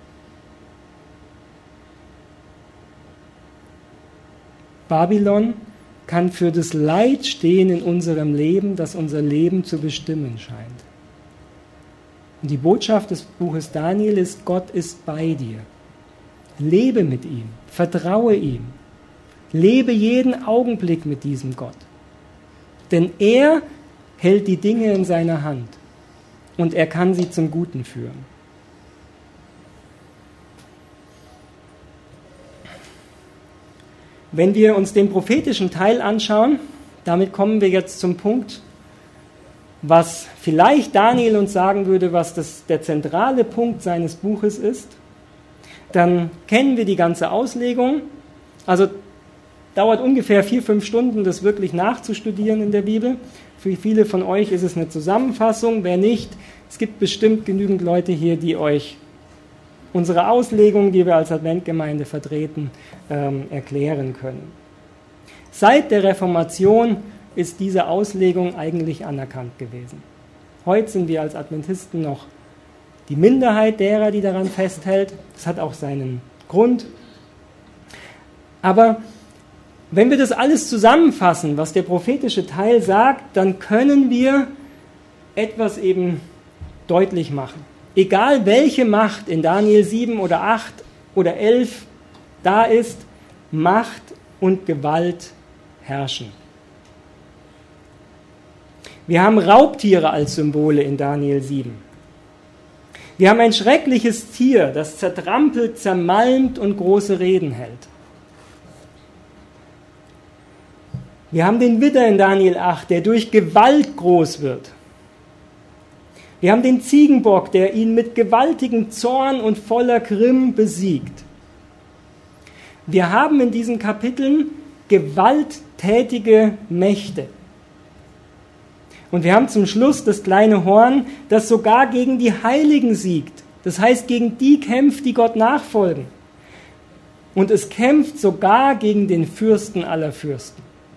Babylon kann für das Leid stehen in unserem Leben, das unser Leben zu bestimmen scheint. Und die Botschaft des Buches Daniel ist, Gott ist bei dir. Lebe mit ihm, vertraue ihm. Lebe jeden Augenblick mit diesem Gott. Denn er hält die Dinge in seiner Hand und er kann sie zum Guten führen. Wenn wir uns den prophetischen Teil anschauen, damit kommen wir jetzt zum Punkt, was vielleicht Daniel uns sagen würde, was der zentrale Punkt seines Buches ist. Dann kennen wir die ganze Auslegung. Also dauert ungefähr 4-5 Stunden, das wirklich nachzustudieren in der Bibel. Für viele von euch ist es eine Zusammenfassung. Wer nicht, es gibt bestimmt genügend Leute hier, die euch unsere Auslegung, die wir als Adventgemeinde vertreten, erklären können. Seit der Reformation ist diese Auslegung eigentlich anerkannt gewesen. Heute sind wir als Adventisten noch die Minderheit derer, die daran festhält. Das hat auch seinen Grund. Aber wenn wir das alles zusammenfassen, was der prophetische Teil sagt, dann können wir etwas eben deutlich machen. Egal welche Macht in Daniel 7 oder 8 oder 11 da ist, Macht und Gewalt herrschen. Wir haben Raubtiere als Symbole in Daniel 7. Wir haben ein schreckliches Tier, das zertrampelt, zermalmt und große Reden hält. Wir haben den Widder in Daniel 8, der durch Gewalt groß wird. Wir haben den Ziegenbock, der ihn mit gewaltigem Zorn und voller Grimm besiegt. Wir haben in diesen Kapiteln gewalttätige Mächte. Und wir haben zum Schluss das kleine Horn, das sogar gegen die Heiligen siegt. Das heißt, gegen die kämpft, die Gott nachfolgen. Und es kämpft sogar gegen den Fürsten aller Fürsten.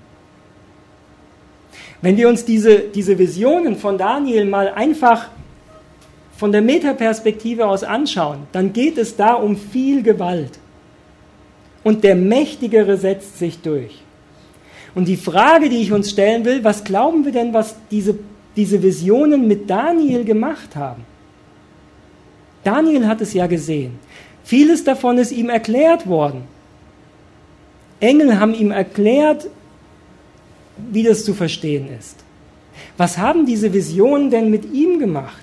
Wenn wir uns diese Visionen von Daniel mal einfach von der Metaperspektive aus anschauen, dann geht es da um viel Gewalt. Und der Mächtigere setzt sich durch. Und die Frage, die ich uns stellen will, was glauben wir denn, was diese Visionen mit Daniel gemacht haben? Daniel hat es ja gesehen. Vieles davon ist ihm erklärt worden. Engel haben ihm erklärt, wie das zu verstehen ist. Was haben diese Visionen denn mit ihm gemacht?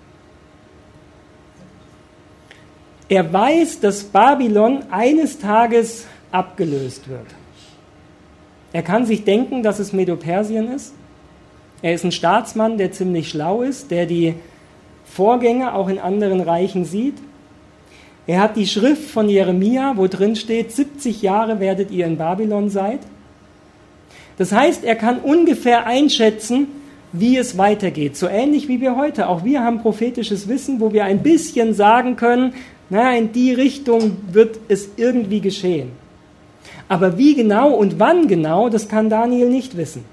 Er weiß, dass Babylon eines Tages abgelöst wird. Er kann sich denken, dass es Medo-Persien ist. Er ist ein Staatsmann, der ziemlich schlau ist, der die Vorgänge auch in anderen Reichen sieht. Er hat die Schrift von Jeremia, wo drin steht, 70 Jahre werdet ihr in Babylon seid. Das heißt, er kann ungefähr einschätzen, wie es weitergeht. So ähnlich wie wir heute. Auch wir haben prophetisches Wissen, wo wir ein bisschen sagen können, naja, in die Richtung wird es irgendwie geschehen. Aber wie genau und wann genau, das kann Daniel nicht wissen.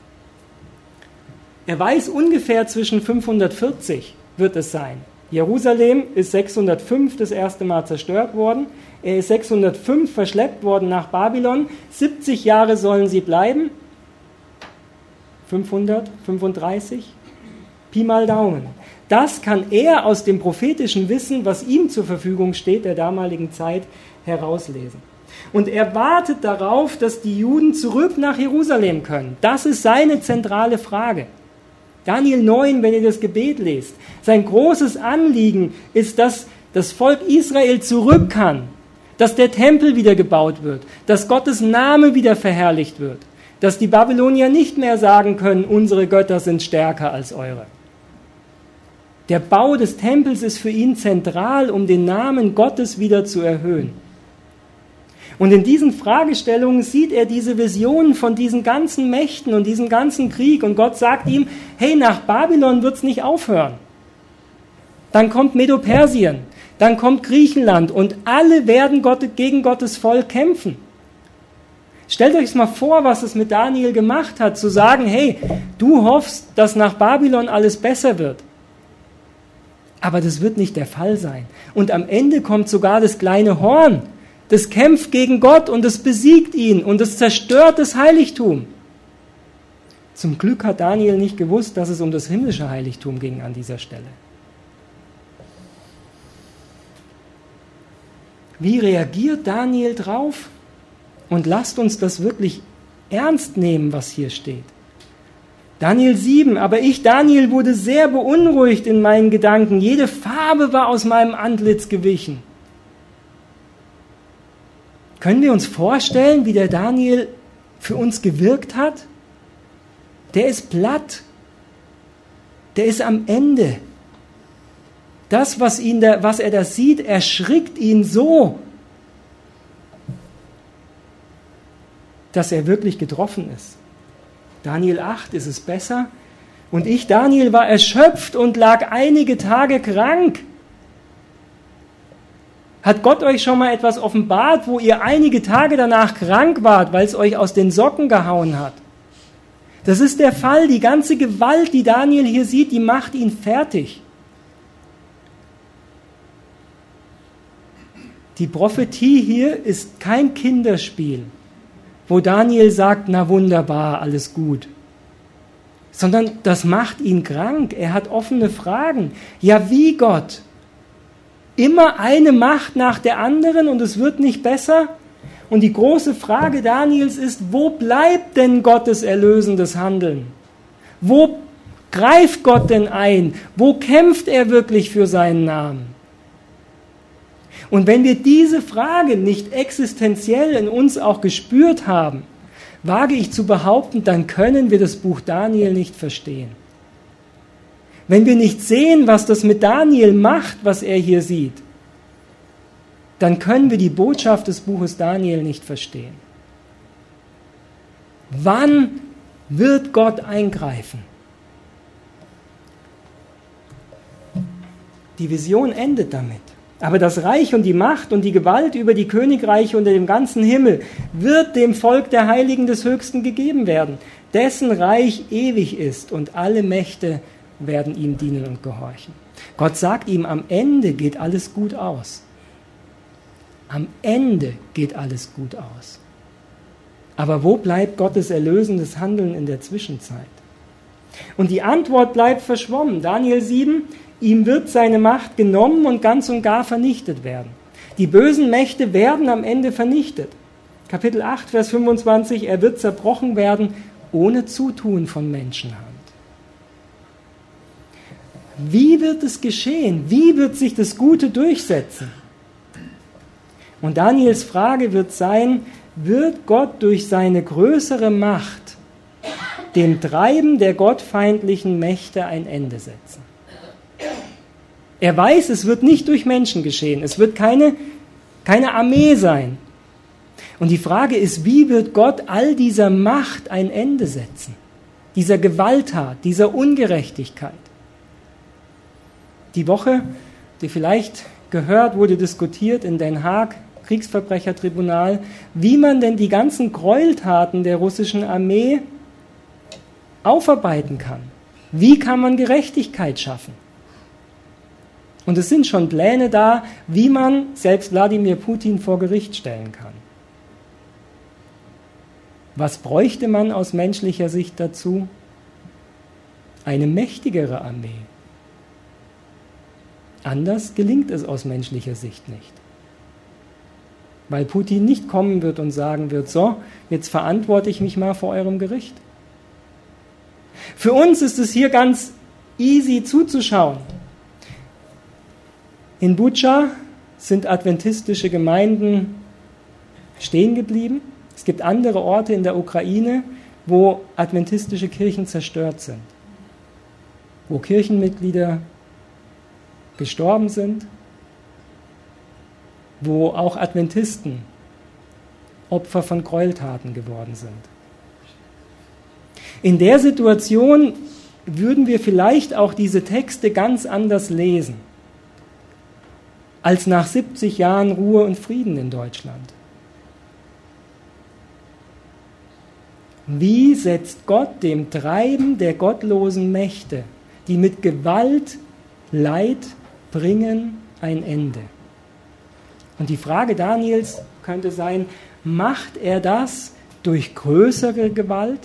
Er weiß ungefähr zwischen 540 wird es sein. Jerusalem ist 605 das erste Mal zerstört worden. Er ist 605 verschleppt worden nach Babylon. 70 Jahre sollen sie bleiben. 535. Pi mal Daumen. Das kann er aus dem prophetischen Wissen, was ihm zur Verfügung steht, der damaligen Zeit, herauslesen. Und er wartet darauf, dass die Juden zurück nach Jerusalem können. Das ist seine zentrale Frage. Daniel 9, wenn ihr das Gebet lest, sein großes Anliegen ist, dass das Volk Israel zurück kann, dass der Tempel wieder gebaut wird, dass Gottes Name wieder verherrlicht wird, dass die Babylonier nicht mehr sagen können, unsere Götter sind stärker als eure. Der Bau des Tempels ist für ihn zentral, um den Namen Gottes wieder zu erhöhen. Und in diesen Fragestellungen sieht er diese Visionen von diesen ganzen Mächten und diesem ganzen Krieg. Und Gott sagt ihm, hey, nach Babylon wird es nicht aufhören. Dann kommt Medo-Persien, dann kommt Griechenland und alle werden gegen Gottes Volk kämpfen. Stellt euch mal vor, was es mit Daniel gemacht hat, zu sagen, hey, du hoffst, dass nach Babylon alles besser wird. Aber das wird nicht der Fall sein. Und am Ende kommt sogar das kleine Horn. Das kämpft gegen Gott und es besiegt ihn und es zerstört das Heiligtum. Zum Glück hat Daniel nicht gewusst, dass es um das himmlische Heiligtum ging an dieser Stelle. Wie reagiert Daniel drauf? Und lasst uns das wirklich ernst nehmen, was hier steht. Daniel 7, aber ich, Daniel, wurde sehr beunruhigt in meinen Gedanken. Jede Farbe war aus meinem Antlitz gewichen. Können wir uns vorstellen, wie der Daniel für uns gewirkt hat? Der ist platt. Der ist am Ende. Das, was er da sieht, erschrickt ihn so, dass er wirklich getroffen ist. Daniel 8 ist es besser. Und ich, Daniel, war erschöpft und lag einige Tage krank. Hat Gott euch schon mal etwas offenbart, wo ihr einige Tage danach krank wart, weil es euch aus den Socken gehauen hat? Das ist der Fall. Die ganze Gewalt, die Daniel hier sieht, die macht ihn fertig. Die Prophetie hier ist kein Kinderspiel, wo Daniel sagt, na wunderbar, alles gut. Sondern das macht ihn krank. Er hat offene Fragen. Ja, wie Gott? Immer eine Macht nach der anderen und es wird nicht besser? Und die große Frage Daniels ist, wo bleibt denn Gottes erlösendes Handeln? Wo greift Gott denn ein? Wo kämpft er wirklich für seinen Namen? Und wenn wir diese Frage nicht existenziell in uns auch gespürt haben, wage ich zu behaupten, dann können wir das Buch Daniel nicht verstehen. Wenn wir nicht sehen, was das mit Daniel macht, was er hier sieht, dann können wir die Botschaft des Buches Daniel nicht verstehen. Wann wird Gott eingreifen? Die Vision endet damit. Aber das Reich und die Macht und die Gewalt über die Königreiche unter dem ganzen Himmel wird dem Volk der Heiligen des Höchsten gegeben werden, dessen Reich ewig ist und alle Mächte werden ihm dienen und gehorchen. Gott sagt ihm, am Ende geht alles gut aus. Am Ende geht alles gut aus. Aber wo bleibt Gottes erlösendes Handeln in der Zwischenzeit? Und die Antwort bleibt verschwommen. Daniel 7, ihm wird seine Macht genommen und ganz und gar vernichtet werden. Die bösen Mächte werden am Ende vernichtet. Kapitel 8, Vers 25, er wird zerbrochen werden ohne Zutun von Menschenhand. Wie wird es geschehen? Wie wird sich das Gute durchsetzen? Und Daniels Frage wird sein, wird Gott durch seine größere Macht dem Treiben der gottfeindlichen Mächte ein Ende setzen? Er weiß, es wird nicht durch Menschen geschehen, es wird keine Armee sein. Und die Frage ist, wie wird Gott all dieser Macht ein Ende setzen? Dieser Gewalttat, dieser Ungerechtigkeit. Die Woche, die vielleicht gehört, wurde diskutiert in Den Haag, Kriegsverbrechertribunal, wie man denn die ganzen Gräueltaten der russischen Armee aufarbeiten kann. Wie kann man Gerechtigkeit schaffen? Und es sind schon Pläne da, wie man selbst Wladimir Putin vor Gericht stellen kann. Was bräuchte man aus menschlicher Sicht dazu? Eine mächtigere Armee. Anders gelingt es aus menschlicher Sicht nicht. Weil Putin nicht kommen wird und sagen wird, so, jetzt verantworte ich mich mal vor eurem Gericht. Für uns ist es hier ganz easy zuzuschauen. In Butscha sind adventistische Gemeinden stehen geblieben. Es gibt andere Orte in der Ukraine, wo adventistische Kirchen zerstört sind, wo Kirchenmitglieder gestorben sind, wo auch Adventisten Opfer von Gräueltaten geworden sind. In der Situation würden wir vielleicht auch diese Texte ganz anders lesen, als nach 70 Jahren Ruhe und Frieden in Deutschland. Wie setzt Gott dem Treiben der gottlosen Mächte, die mit Gewalt Leid bringen, ein Ende? Und die Frage Daniels könnte sein, macht er das durch größere Gewalt?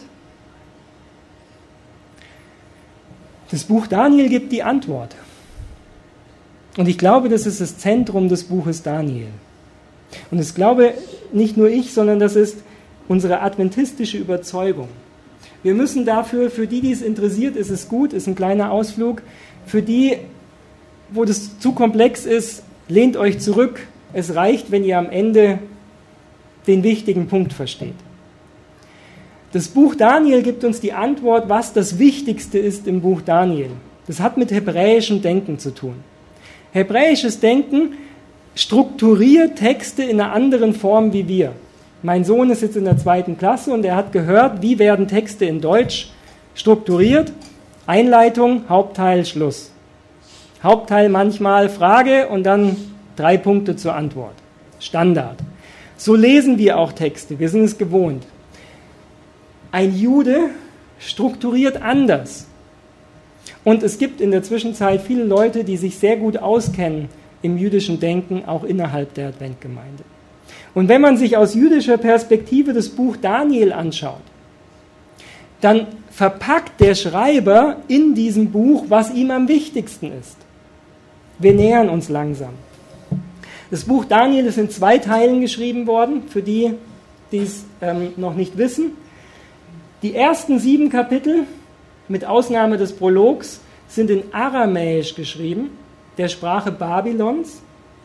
Das Buch Daniel gibt die Antwort. Und ich glaube, das ist das Zentrum des Buches Daniel. Und das glaube nicht nur ich, sondern das ist unsere adventistische Überzeugung. Wir müssen dafür, für die es interessiert, ist es gut, ist ein kleiner Ausflug. Für die, wo das zu komplex ist, lehnt euch zurück. Es reicht, wenn ihr am Ende den wichtigen Punkt versteht. Das Buch Daniel gibt uns die Antwort, was das Wichtigste ist im Buch Daniel. Das hat mit hebräischem Denken zu tun. Hebräisches Denken strukturiert Texte in einer anderen Form wie wir. Mein Sohn ist jetzt in der 2. Klasse und er hat gehört, wie werden Texte in Deutsch strukturiert. Einleitung, Hauptteil, Schluss. Hauptteil manchmal Frage und dann 3 Punkte zur Antwort. Standard. So lesen wir auch Texte, wir sind es gewohnt. Ein Jude strukturiert anders. Und es gibt in der Zwischenzeit viele Leute, die sich sehr gut auskennen im jüdischen Denken, auch innerhalb der Adventgemeinde. Und wenn man sich aus jüdischer Perspektive das Buch Daniel anschaut, dann verpackt der Schreiber in diesem Buch, was ihm am wichtigsten ist. Wir nähern uns langsam. Das Buch Daniel ist in 2 Teilen geschrieben worden, für die, die es noch nicht wissen. Die ersten 7 Kapitel, mit Ausnahme des Prologs, sind in Aramäisch geschrieben, der Sprache Babylons.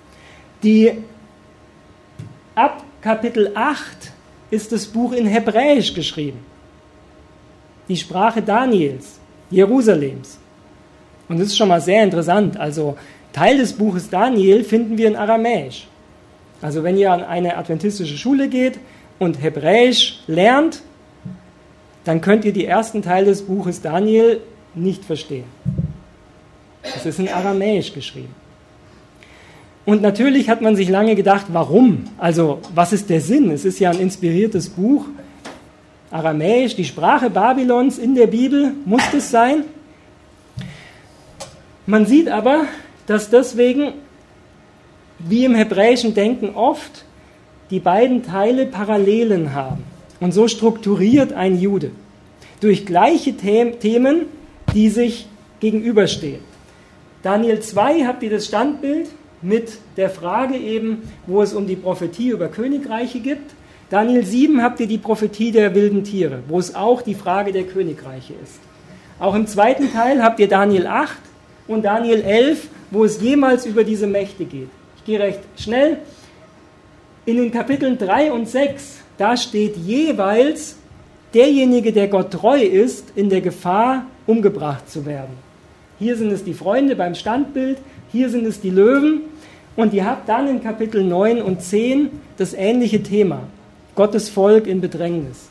Ab Kapitel 8 ist das Buch in Hebräisch geschrieben. Die Sprache Daniels, Jerusalems. Und das ist schon mal sehr interessant. Also Teil des Buches Daniel finden wir in Aramäisch. Also wenn ihr an eine adventistische Schule geht und Hebräisch lernt, dann könnt ihr die ersten Teile des Buches Daniel nicht verstehen. Es ist in Aramäisch geschrieben. Und natürlich hat man sich lange gedacht, warum? Also, was ist der Sinn? Es ist ja ein inspiriertes Buch. Aramäisch, die Sprache Babylons in der Bibel, muss das sein? Man sieht aber, dass deswegen, wie im hebräischen Denken oft, die beiden Teile Parallelen haben. Und so strukturiert ein Jude durch gleiche Themen, die sich gegenüberstehen. Daniel 2 habt ihr das Standbild mit der Frage eben, wo es um die Prophetie über Königreiche gibt. Daniel 7 habt ihr die Prophetie der wilden Tiere, wo es auch die Frage der Königreiche ist. Auch im 2. Teil habt ihr Daniel 8 und Daniel 11, wo es jemals über diese Mächte geht. Ich gehe recht schnell. In den Kapiteln 3 und 6, da steht jeweils derjenige, der Gott treu ist, in der Gefahr, umgebracht zu werden. Hier sind es die Freunde beim Standbild, hier sind es die Löwen und ihr habt dann in Kapitel 9 und 10 das ähnliche Thema, Gottes Volk in Bedrängnis.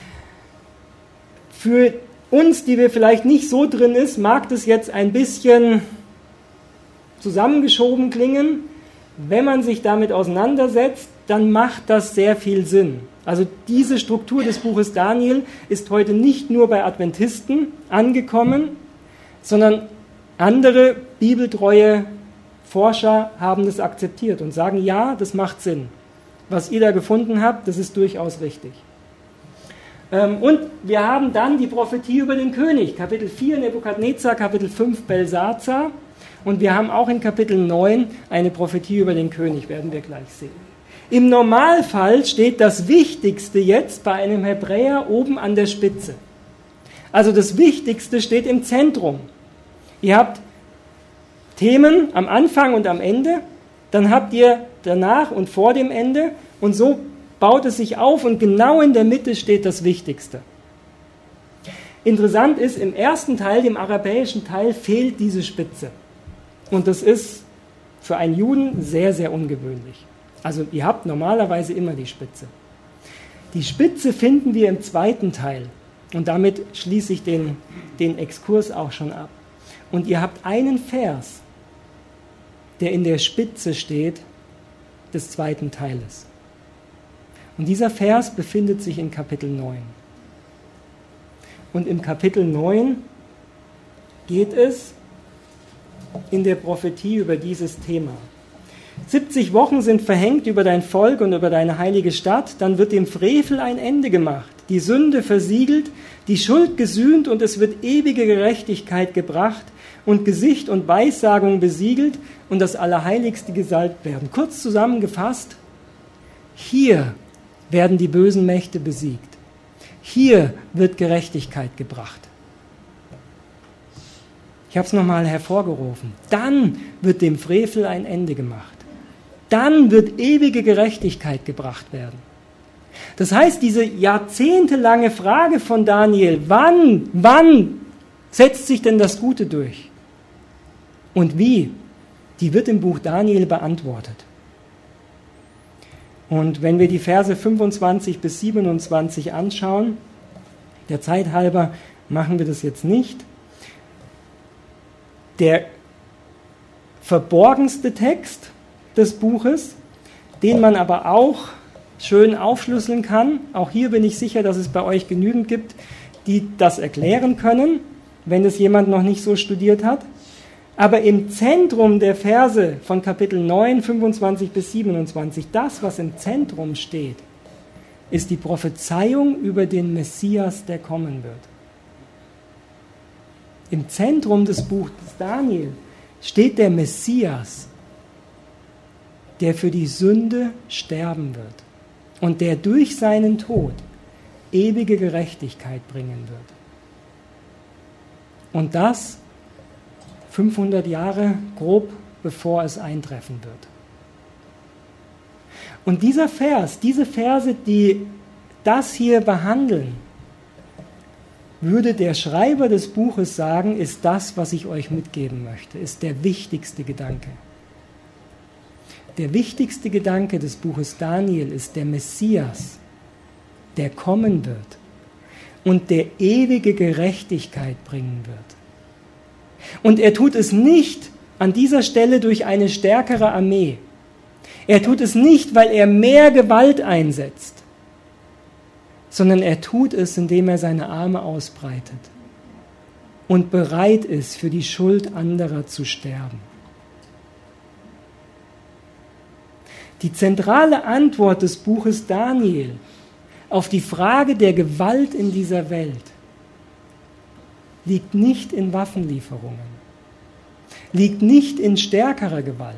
Für uns, die wir vielleicht nicht so drin ist, mag das jetzt ein bisschen zusammengeschoben klingen. Wenn man sich damit auseinandersetzt, dann macht das sehr viel Sinn. Also diese Struktur des Buches Daniel ist heute nicht nur bei Adventisten angekommen, sondern andere bibeltreue Forscher haben das akzeptiert und sagen, ja, das macht Sinn. Was ihr da gefunden habt, das ist durchaus richtig. Und wir haben dann die Prophetie über den König, Kapitel 4 Nebukadnezar, Kapitel 5 Belsazar und wir haben auch in Kapitel 9 eine Prophetie über den König, werden wir gleich sehen. Im Normalfall steht das Wichtigste jetzt bei einem Hebräer oben an der Spitze. Also das Wichtigste steht im Zentrum. Ihr habt Themen am Anfang und am Ende, dann habt ihr danach und vor dem Ende und so baut es sich auf und genau in der Mitte steht das Wichtigste. Interessant ist, im ersten Teil, dem aramäischen Teil, fehlt diese Spitze. Und das ist für einen Juden sehr, sehr ungewöhnlich. Also ihr habt normalerweise immer die Spitze. Die Spitze finden wir im 2. Teil. Und damit schließe ich den Exkurs auch schon ab. Und ihr habt einen Vers, der in der Spitze steht des 2. Teiles. Und dieser Vers befindet sich in Kapitel 9. Und im Kapitel 9 geht es in der Prophetie über dieses Thema. 70 Wochen sind verhängt über dein Volk und über deine heilige Stadt, dann wird dem Frevel ein Ende gemacht, die Sünde versiegelt, die Schuld gesühnt und es wird ewige Gerechtigkeit gebracht und Gesicht und Weissagung besiegelt und das Allerheiligste gesalbt werden. Kurz zusammengefasst, hier werden die bösen Mächte besiegt. Hier wird Gerechtigkeit gebracht. Ich habe es nochmal hervorgerufen. Dann wird dem Frevel ein Ende gemacht. Dann wird ewige Gerechtigkeit gebracht werden. Das heißt, diese jahrzehntelange Frage von Daniel, wann setzt sich denn das Gute durch? Und wie? Die wird im Buch Daniel beantwortet. Und wenn wir die Verse 25 bis 27 anschauen, der Zeit halber machen wir das jetzt nicht. Der verborgenste Text des Buches, den man aber auch schön aufschlüsseln kann, auch hier bin ich sicher, dass es bei euch genügend gibt, die das erklären können, wenn es jemand noch nicht so studiert hat. Aber im Zentrum der Verse von Kapitel 9, 25 bis 27, das, was im Zentrum steht, ist die Prophezeiung über den Messias, der kommen wird. Im Zentrum des Buches Daniel steht der Messias, der für die Sünde sterben wird und der durch seinen Tod ewige Gerechtigkeit bringen wird. Und das 500 Jahre grob bevor es eintreffen wird. Und dieser Vers, diese Verse, die das hier behandeln, würde der Schreiber des Buches sagen, ist das, was ich euch mitgeben möchte, ist der wichtigste Gedanke. Der wichtigste Gedanke des Buches Daniel ist der Messias, der kommen wird und der ewige Gerechtigkeit bringen wird. Und er tut es nicht an dieser Stelle durch eine stärkere Armee. Er tut es nicht, weil er mehr Gewalt einsetzt, sondern er tut es, indem er seine Arme ausbreitet und bereit ist, für die Schuld anderer zu sterben. Die zentrale Antwort des Buches Daniel auf die Frage der Gewalt in dieser Welt liegt nicht in Waffenlieferungen, liegt nicht in stärkerer Gewalt,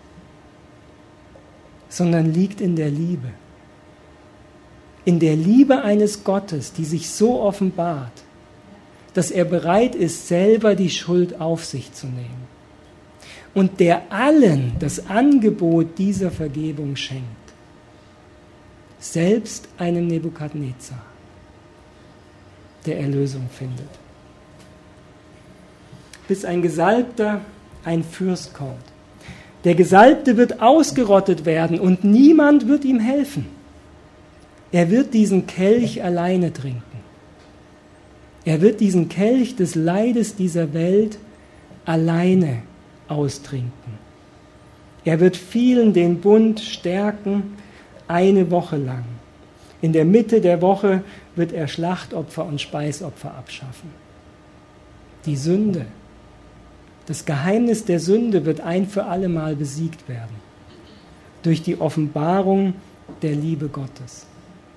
sondern liegt in der Liebe. In der Liebe eines Gottes, die sich so offenbart, dass er bereit ist, selber die Schuld auf sich zu nehmen und der allen das Angebot dieser Vergebung schenkt, selbst einem Nebukadnezar, der Erlösung findet. Bis ein Gesalbter, ein Fürst kommt. Der Gesalbte wird ausgerottet werden und niemand wird ihm helfen. Er wird diesen Kelch alleine trinken. Er wird diesen Kelch des Leides dieser Welt alleine austrinken. Er wird vielen den Bund stärken, eine Woche lang. In der Mitte der Woche wird er Schlachtopfer und Speisopfer abschaffen. Die Sünde, das Geheimnis der Sünde wird ein für alle Mal besiegt werden. Durch die Offenbarung der Liebe Gottes.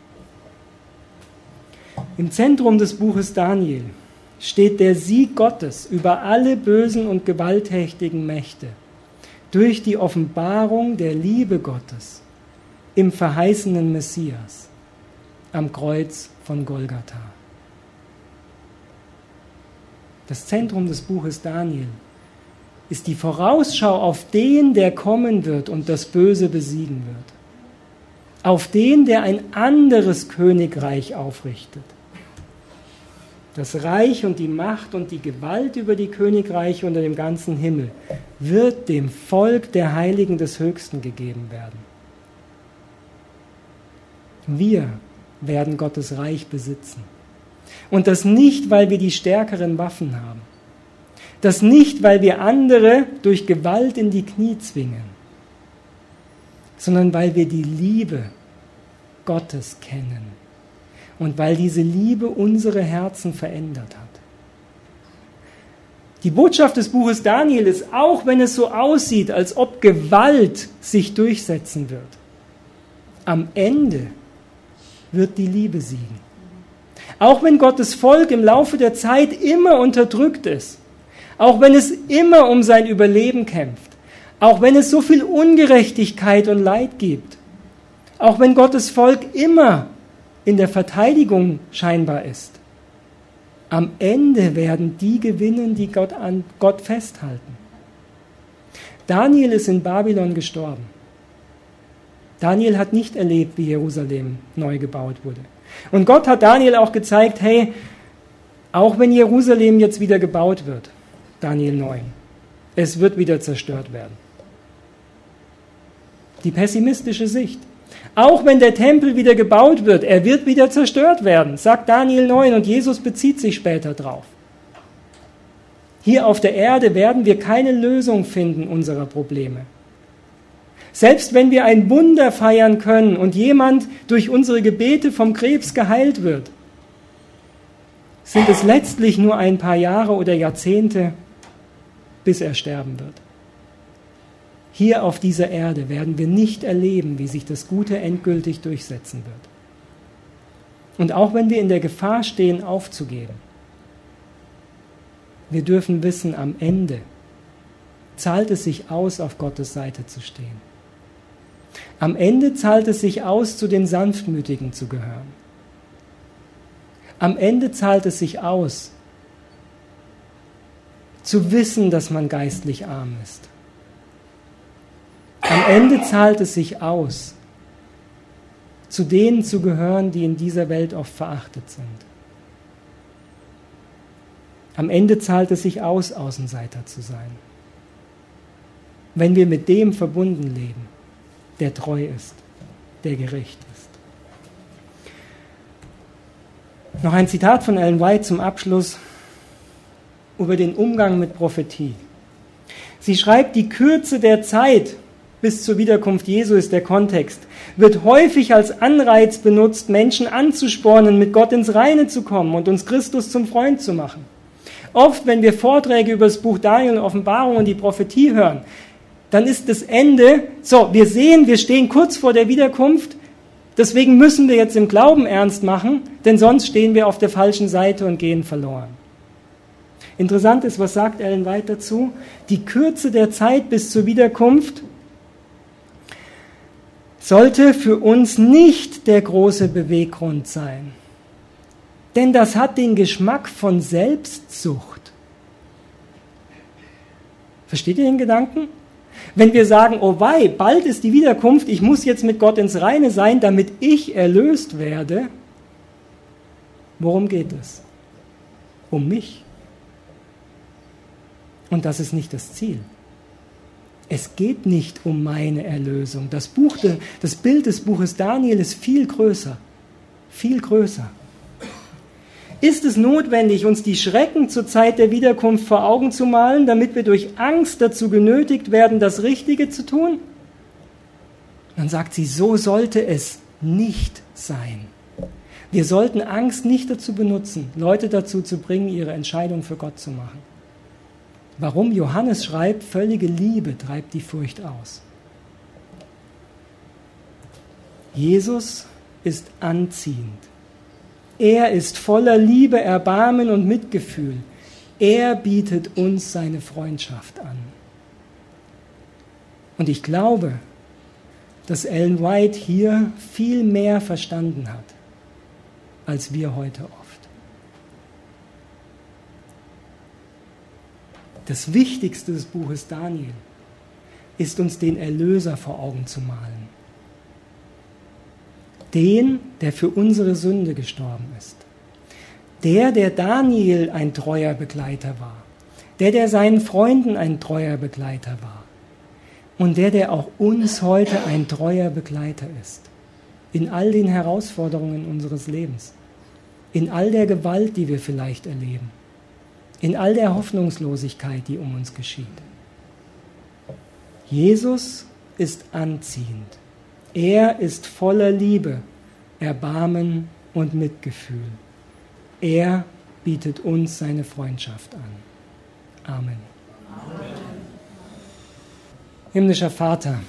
Im Zentrum des Buches Daniel steht der Sieg Gottes über alle bösen und gewalttätigen Mächte durch die Offenbarung der Liebe Gottes im verheißenen Messias am Kreuz von Golgatha. Das Zentrum des Buches Daniel ist die Vorausschau auf den, der kommen wird und das Böse besiegen wird. Auf den, der ein anderes Königreich aufrichtet. Das Reich und die Macht und die Gewalt über die Königreiche unter dem ganzen Himmel wird dem Volk der Heiligen des Höchsten gegeben werden. Wir werden Gottes Reich besitzen. Und das nicht, weil wir die stärkeren Waffen haben. Das nicht, weil wir andere durch Gewalt in die Knie zwingen, sondern weil wir die Liebe Gottes kennen und weil diese Liebe unsere Herzen verändert hat. Die Botschaft des Buches Daniel ist, auch wenn es so aussieht, als ob Gewalt sich durchsetzen wird, am Ende wird die Liebe siegen. Auch wenn Gottes Volk im Laufe der Zeit immer unterdrückt ist, auch wenn es immer um sein Überleben kämpft, auch wenn es so viel Ungerechtigkeit und Leid gibt, auch wenn Gottes Volk immer in der Verteidigung scheinbar ist, am Ende werden die gewinnen, die an Gott festhalten. Daniel ist in Babylon gestorben. Daniel hat nicht erlebt, wie Jerusalem neu gebaut wurde. Und Gott hat Daniel auch gezeigt, hey, auch wenn Jerusalem jetzt wieder gebaut wird, Daniel 9, es wird wieder zerstört werden. Die pessimistische Sicht. Auch wenn der Tempel wieder gebaut wird, er wird wieder zerstört werden, sagt Daniel 9 und Jesus bezieht sich später drauf. Hier auf der Erde werden wir keine Lösung finden unserer Probleme. Selbst wenn wir ein Wunder feiern können und jemand durch unsere Gebete vom Krebs geheilt wird, sind es letztlich nur ein paar Jahre oder Jahrzehnte, bis er sterben wird. Hier auf dieser Erde werden wir nicht erleben, wie sich das Gute endgültig durchsetzen wird. Und auch wenn wir in der Gefahr stehen, aufzugeben, wir dürfen wissen, am Ende zahlt es sich aus, auf Gottes Seite zu stehen. Am Ende zahlt es sich aus, zu den Sanftmütigen zu gehören. Am Ende zahlt es sich aus, zu wissen, dass man geistlich arm ist. Am Ende zahlt es sich aus, zu denen zu gehören, die in dieser Welt oft verachtet sind. Am Ende zahlt es sich aus, Außenseiter zu sein. Wenn wir mit dem verbunden leben, der treu ist, der gerecht ist. Noch ein Zitat von Ellen White zum Abschluss über den Umgang mit Prophetie. Sie schreibt, die Kürze der Zeit bis zur Wiederkunft Jesu ist der Kontext, wird häufig als Anreiz benutzt, Menschen anzuspornen, mit Gott ins Reine zu kommen und uns Christus zum Freund zu machen. Oft, wenn wir Vorträge über das Buch Daniel und Offenbarung und die Prophetie hören, dann ist das Ende, so, wir sehen, wir stehen kurz vor der Wiederkunft, deswegen müssen wir jetzt im Glauben ernst machen, denn sonst stehen wir auf der falschen Seite und gehen verloren. Interessant ist, was sagt Ellen White dazu? Die Kürze der Zeit bis zur Wiederkunft sollte für uns nicht der große Beweggrund sein. Denn das hat den Geschmack von Selbstsucht. Versteht ihr den Gedanken? Wenn wir sagen, oh wei, bald ist die Wiederkunft, ich muss jetzt mit Gott ins Reine sein, damit ich erlöst werde, worum geht es? Um mich. Und das ist nicht das Ziel. Es geht nicht um meine Erlösung. Das Bild des Buches Daniel ist viel größer. Viel größer. Ist es notwendig, uns die Schrecken zur Zeit der Wiederkunft vor Augen zu malen, damit wir durch Angst dazu genötigt werden, das Richtige zu tun? Dann sagt sie, so sollte es nicht sein. Wir sollten Angst nicht dazu benutzen, Leute dazu zu bringen, ihre Entscheidung für Gott zu machen. Warum? Johannes schreibt, völlige Liebe treibt die Furcht aus. Jesus ist anziehend. Er ist voller Liebe, Erbarmen und Mitgefühl. Er bietet uns seine Freundschaft an. Und ich glaube, dass Ellen White hier viel mehr verstanden hat, als wir heute oft. Das Wichtigste des Buches Daniel ist, uns den Erlöser vor Augen zu malen. Den, der für unsere Sünde gestorben ist. Der Daniel ein treuer Begleiter war. Der seinen Freunden ein treuer Begleiter war. Und der auch uns heute ein treuer Begleiter ist. In all den Herausforderungen unseres Lebens. In all der Gewalt, die wir vielleicht erleben. In all der Hoffnungslosigkeit, die um uns geschieht. Jesus ist anziehend. Er ist voller Liebe, Erbarmen und Mitgefühl. Er bietet uns seine Freundschaft an. Amen. Himmlischer Vater,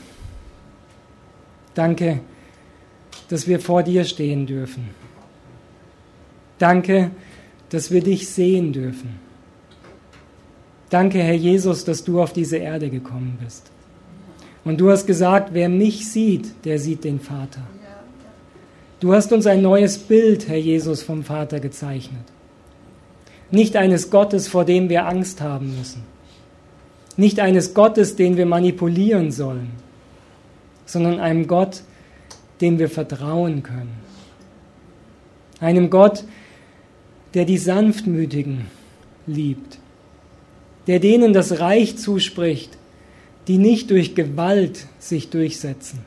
danke, dass wir vor dir stehen dürfen. Danke, dass wir dich sehen dürfen. Danke, Herr Jesus, dass du auf diese Erde gekommen bist. Und du hast gesagt, wer mich sieht, der sieht den Vater. Du hast uns ein neues Bild, Herr Jesus, vom Vater gezeichnet. Nicht eines Gottes, vor dem wir Angst haben müssen. Nicht eines Gottes, den wir manipulieren sollen, sondern einem Gott, dem wir vertrauen können. Einem Gott, der die Sanftmütigen liebt, der denen das Reich zuspricht, die nicht durch Gewalt sich durchsetzen.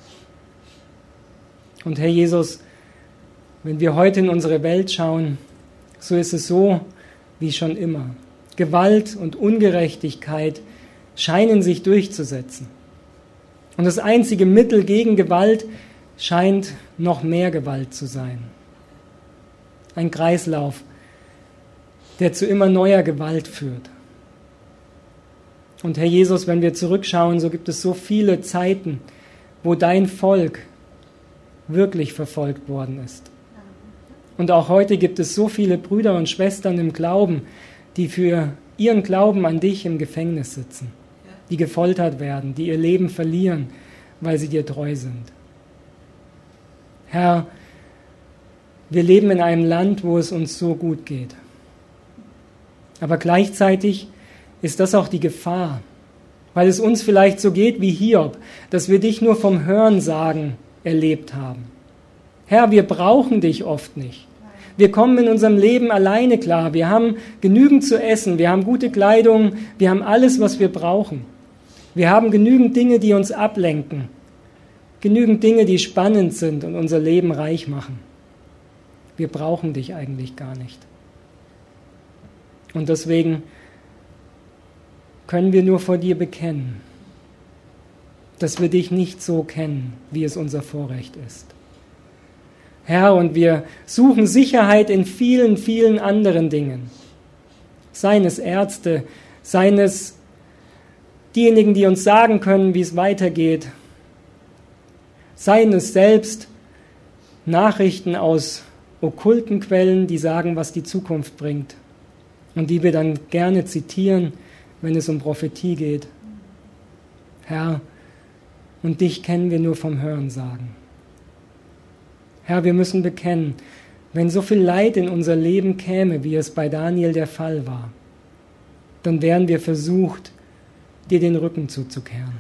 Und Herr Jesus, wenn wir heute in unsere Welt schauen, so ist es so wie schon immer. Gewalt und Ungerechtigkeit scheinen sich durchzusetzen. Und das einzige Mittel gegen Gewalt scheint noch mehr Gewalt zu sein. Ein Kreislauf, der zu immer neuer Gewalt führt. Und Herr Jesus, wenn wir zurückschauen, so gibt es so viele Zeiten, wo dein Volk wirklich verfolgt worden ist. Und auch heute gibt es so viele Brüder und Schwestern im Glauben, die für ihren Glauben an dich im Gefängnis sitzen, die gefoltert werden, die ihr Leben verlieren, weil sie dir treu sind. Herr, wir leben in einem Land, wo es uns so gut geht. Aber gleichzeitig ist das auch die Gefahr, weil es uns vielleicht so geht wie Hiob, dass wir dich nur vom Hörensagen erlebt haben. Herr, wir brauchen dich oft nicht. Wir kommen in unserem Leben alleine klar. Wir haben genügend zu essen, wir haben gute Kleidung, wir haben alles, was wir brauchen. Wir haben genügend Dinge, die uns ablenken. Genügend Dinge, die spannend sind und unser Leben reich machen. Wir brauchen dich eigentlich gar nicht. Und deswegen können wir nur vor dir bekennen, dass wir dich nicht so kennen, wie es unser Vorrecht ist. Herr, und wir suchen Sicherheit in vielen, vielen anderen Dingen. Seien es Ärzte, seien es diejenigen, die uns sagen können, wie es weitergeht. Seien es selbst Nachrichten aus okkulten Quellen, die sagen, was die Zukunft bringt und die wir dann gerne zitieren, wenn es um Prophetie geht. Herr, und dich kennen wir nur vom Hörensagen. Herr, wir müssen bekennen, wenn so viel Leid in unser Leben käme, wie es bei Daniel der Fall war, dann wären wir versucht, dir den Rücken zuzukehren.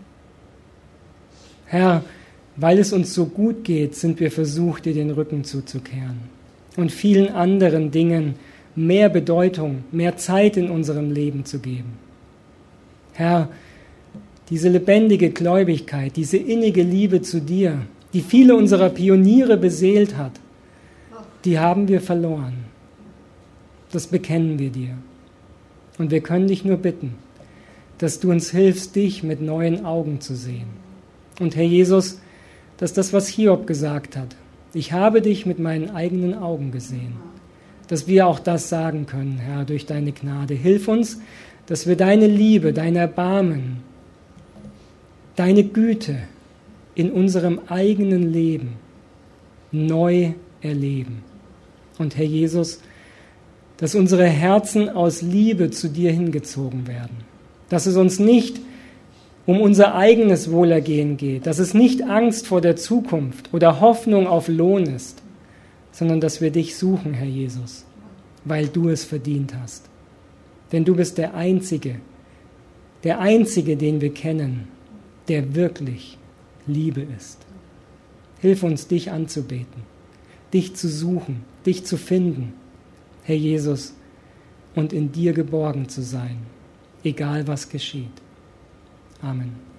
Herr, weil es uns so gut geht, sind wir versucht, dir den Rücken zuzukehren und vielen anderen Dingen mehr Bedeutung, mehr Zeit in unserem Leben zu geben. Herr, diese lebendige Gläubigkeit, diese innige Liebe zu dir, die viele unserer Pioniere beseelt hat, die haben wir verloren. Das bekennen wir dir. Und wir können dich nur bitten, dass du uns hilfst, dich mit neuen Augen zu sehen. Und Herr Jesus, dass das, was Hiob gesagt hat, ich habe dich mit meinen eigenen Augen gesehen, dass wir auch das sagen können, Herr, durch deine Gnade. Hilf uns, dass wir deine Liebe, dein Erbarmen, deine Güte in unserem eigenen Leben neu erleben. Und Herr Jesus, dass unsere Herzen aus Liebe zu dir hingezogen werden. Dass es uns nicht um unser eigenes Wohlergehen geht, dass es nicht Angst vor der Zukunft oder Hoffnung auf Lohn ist, sondern dass wir dich suchen, Herr Jesus, weil du es verdient hast. Denn du bist der Einzige, den wir kennen, der wirklich Liebe ist. Hilf uns, dich anzubeten, dich zu suchen, dich zu finden, Herr Jesus, und in dir geborgen zu sein, egal was geschieht. Amen.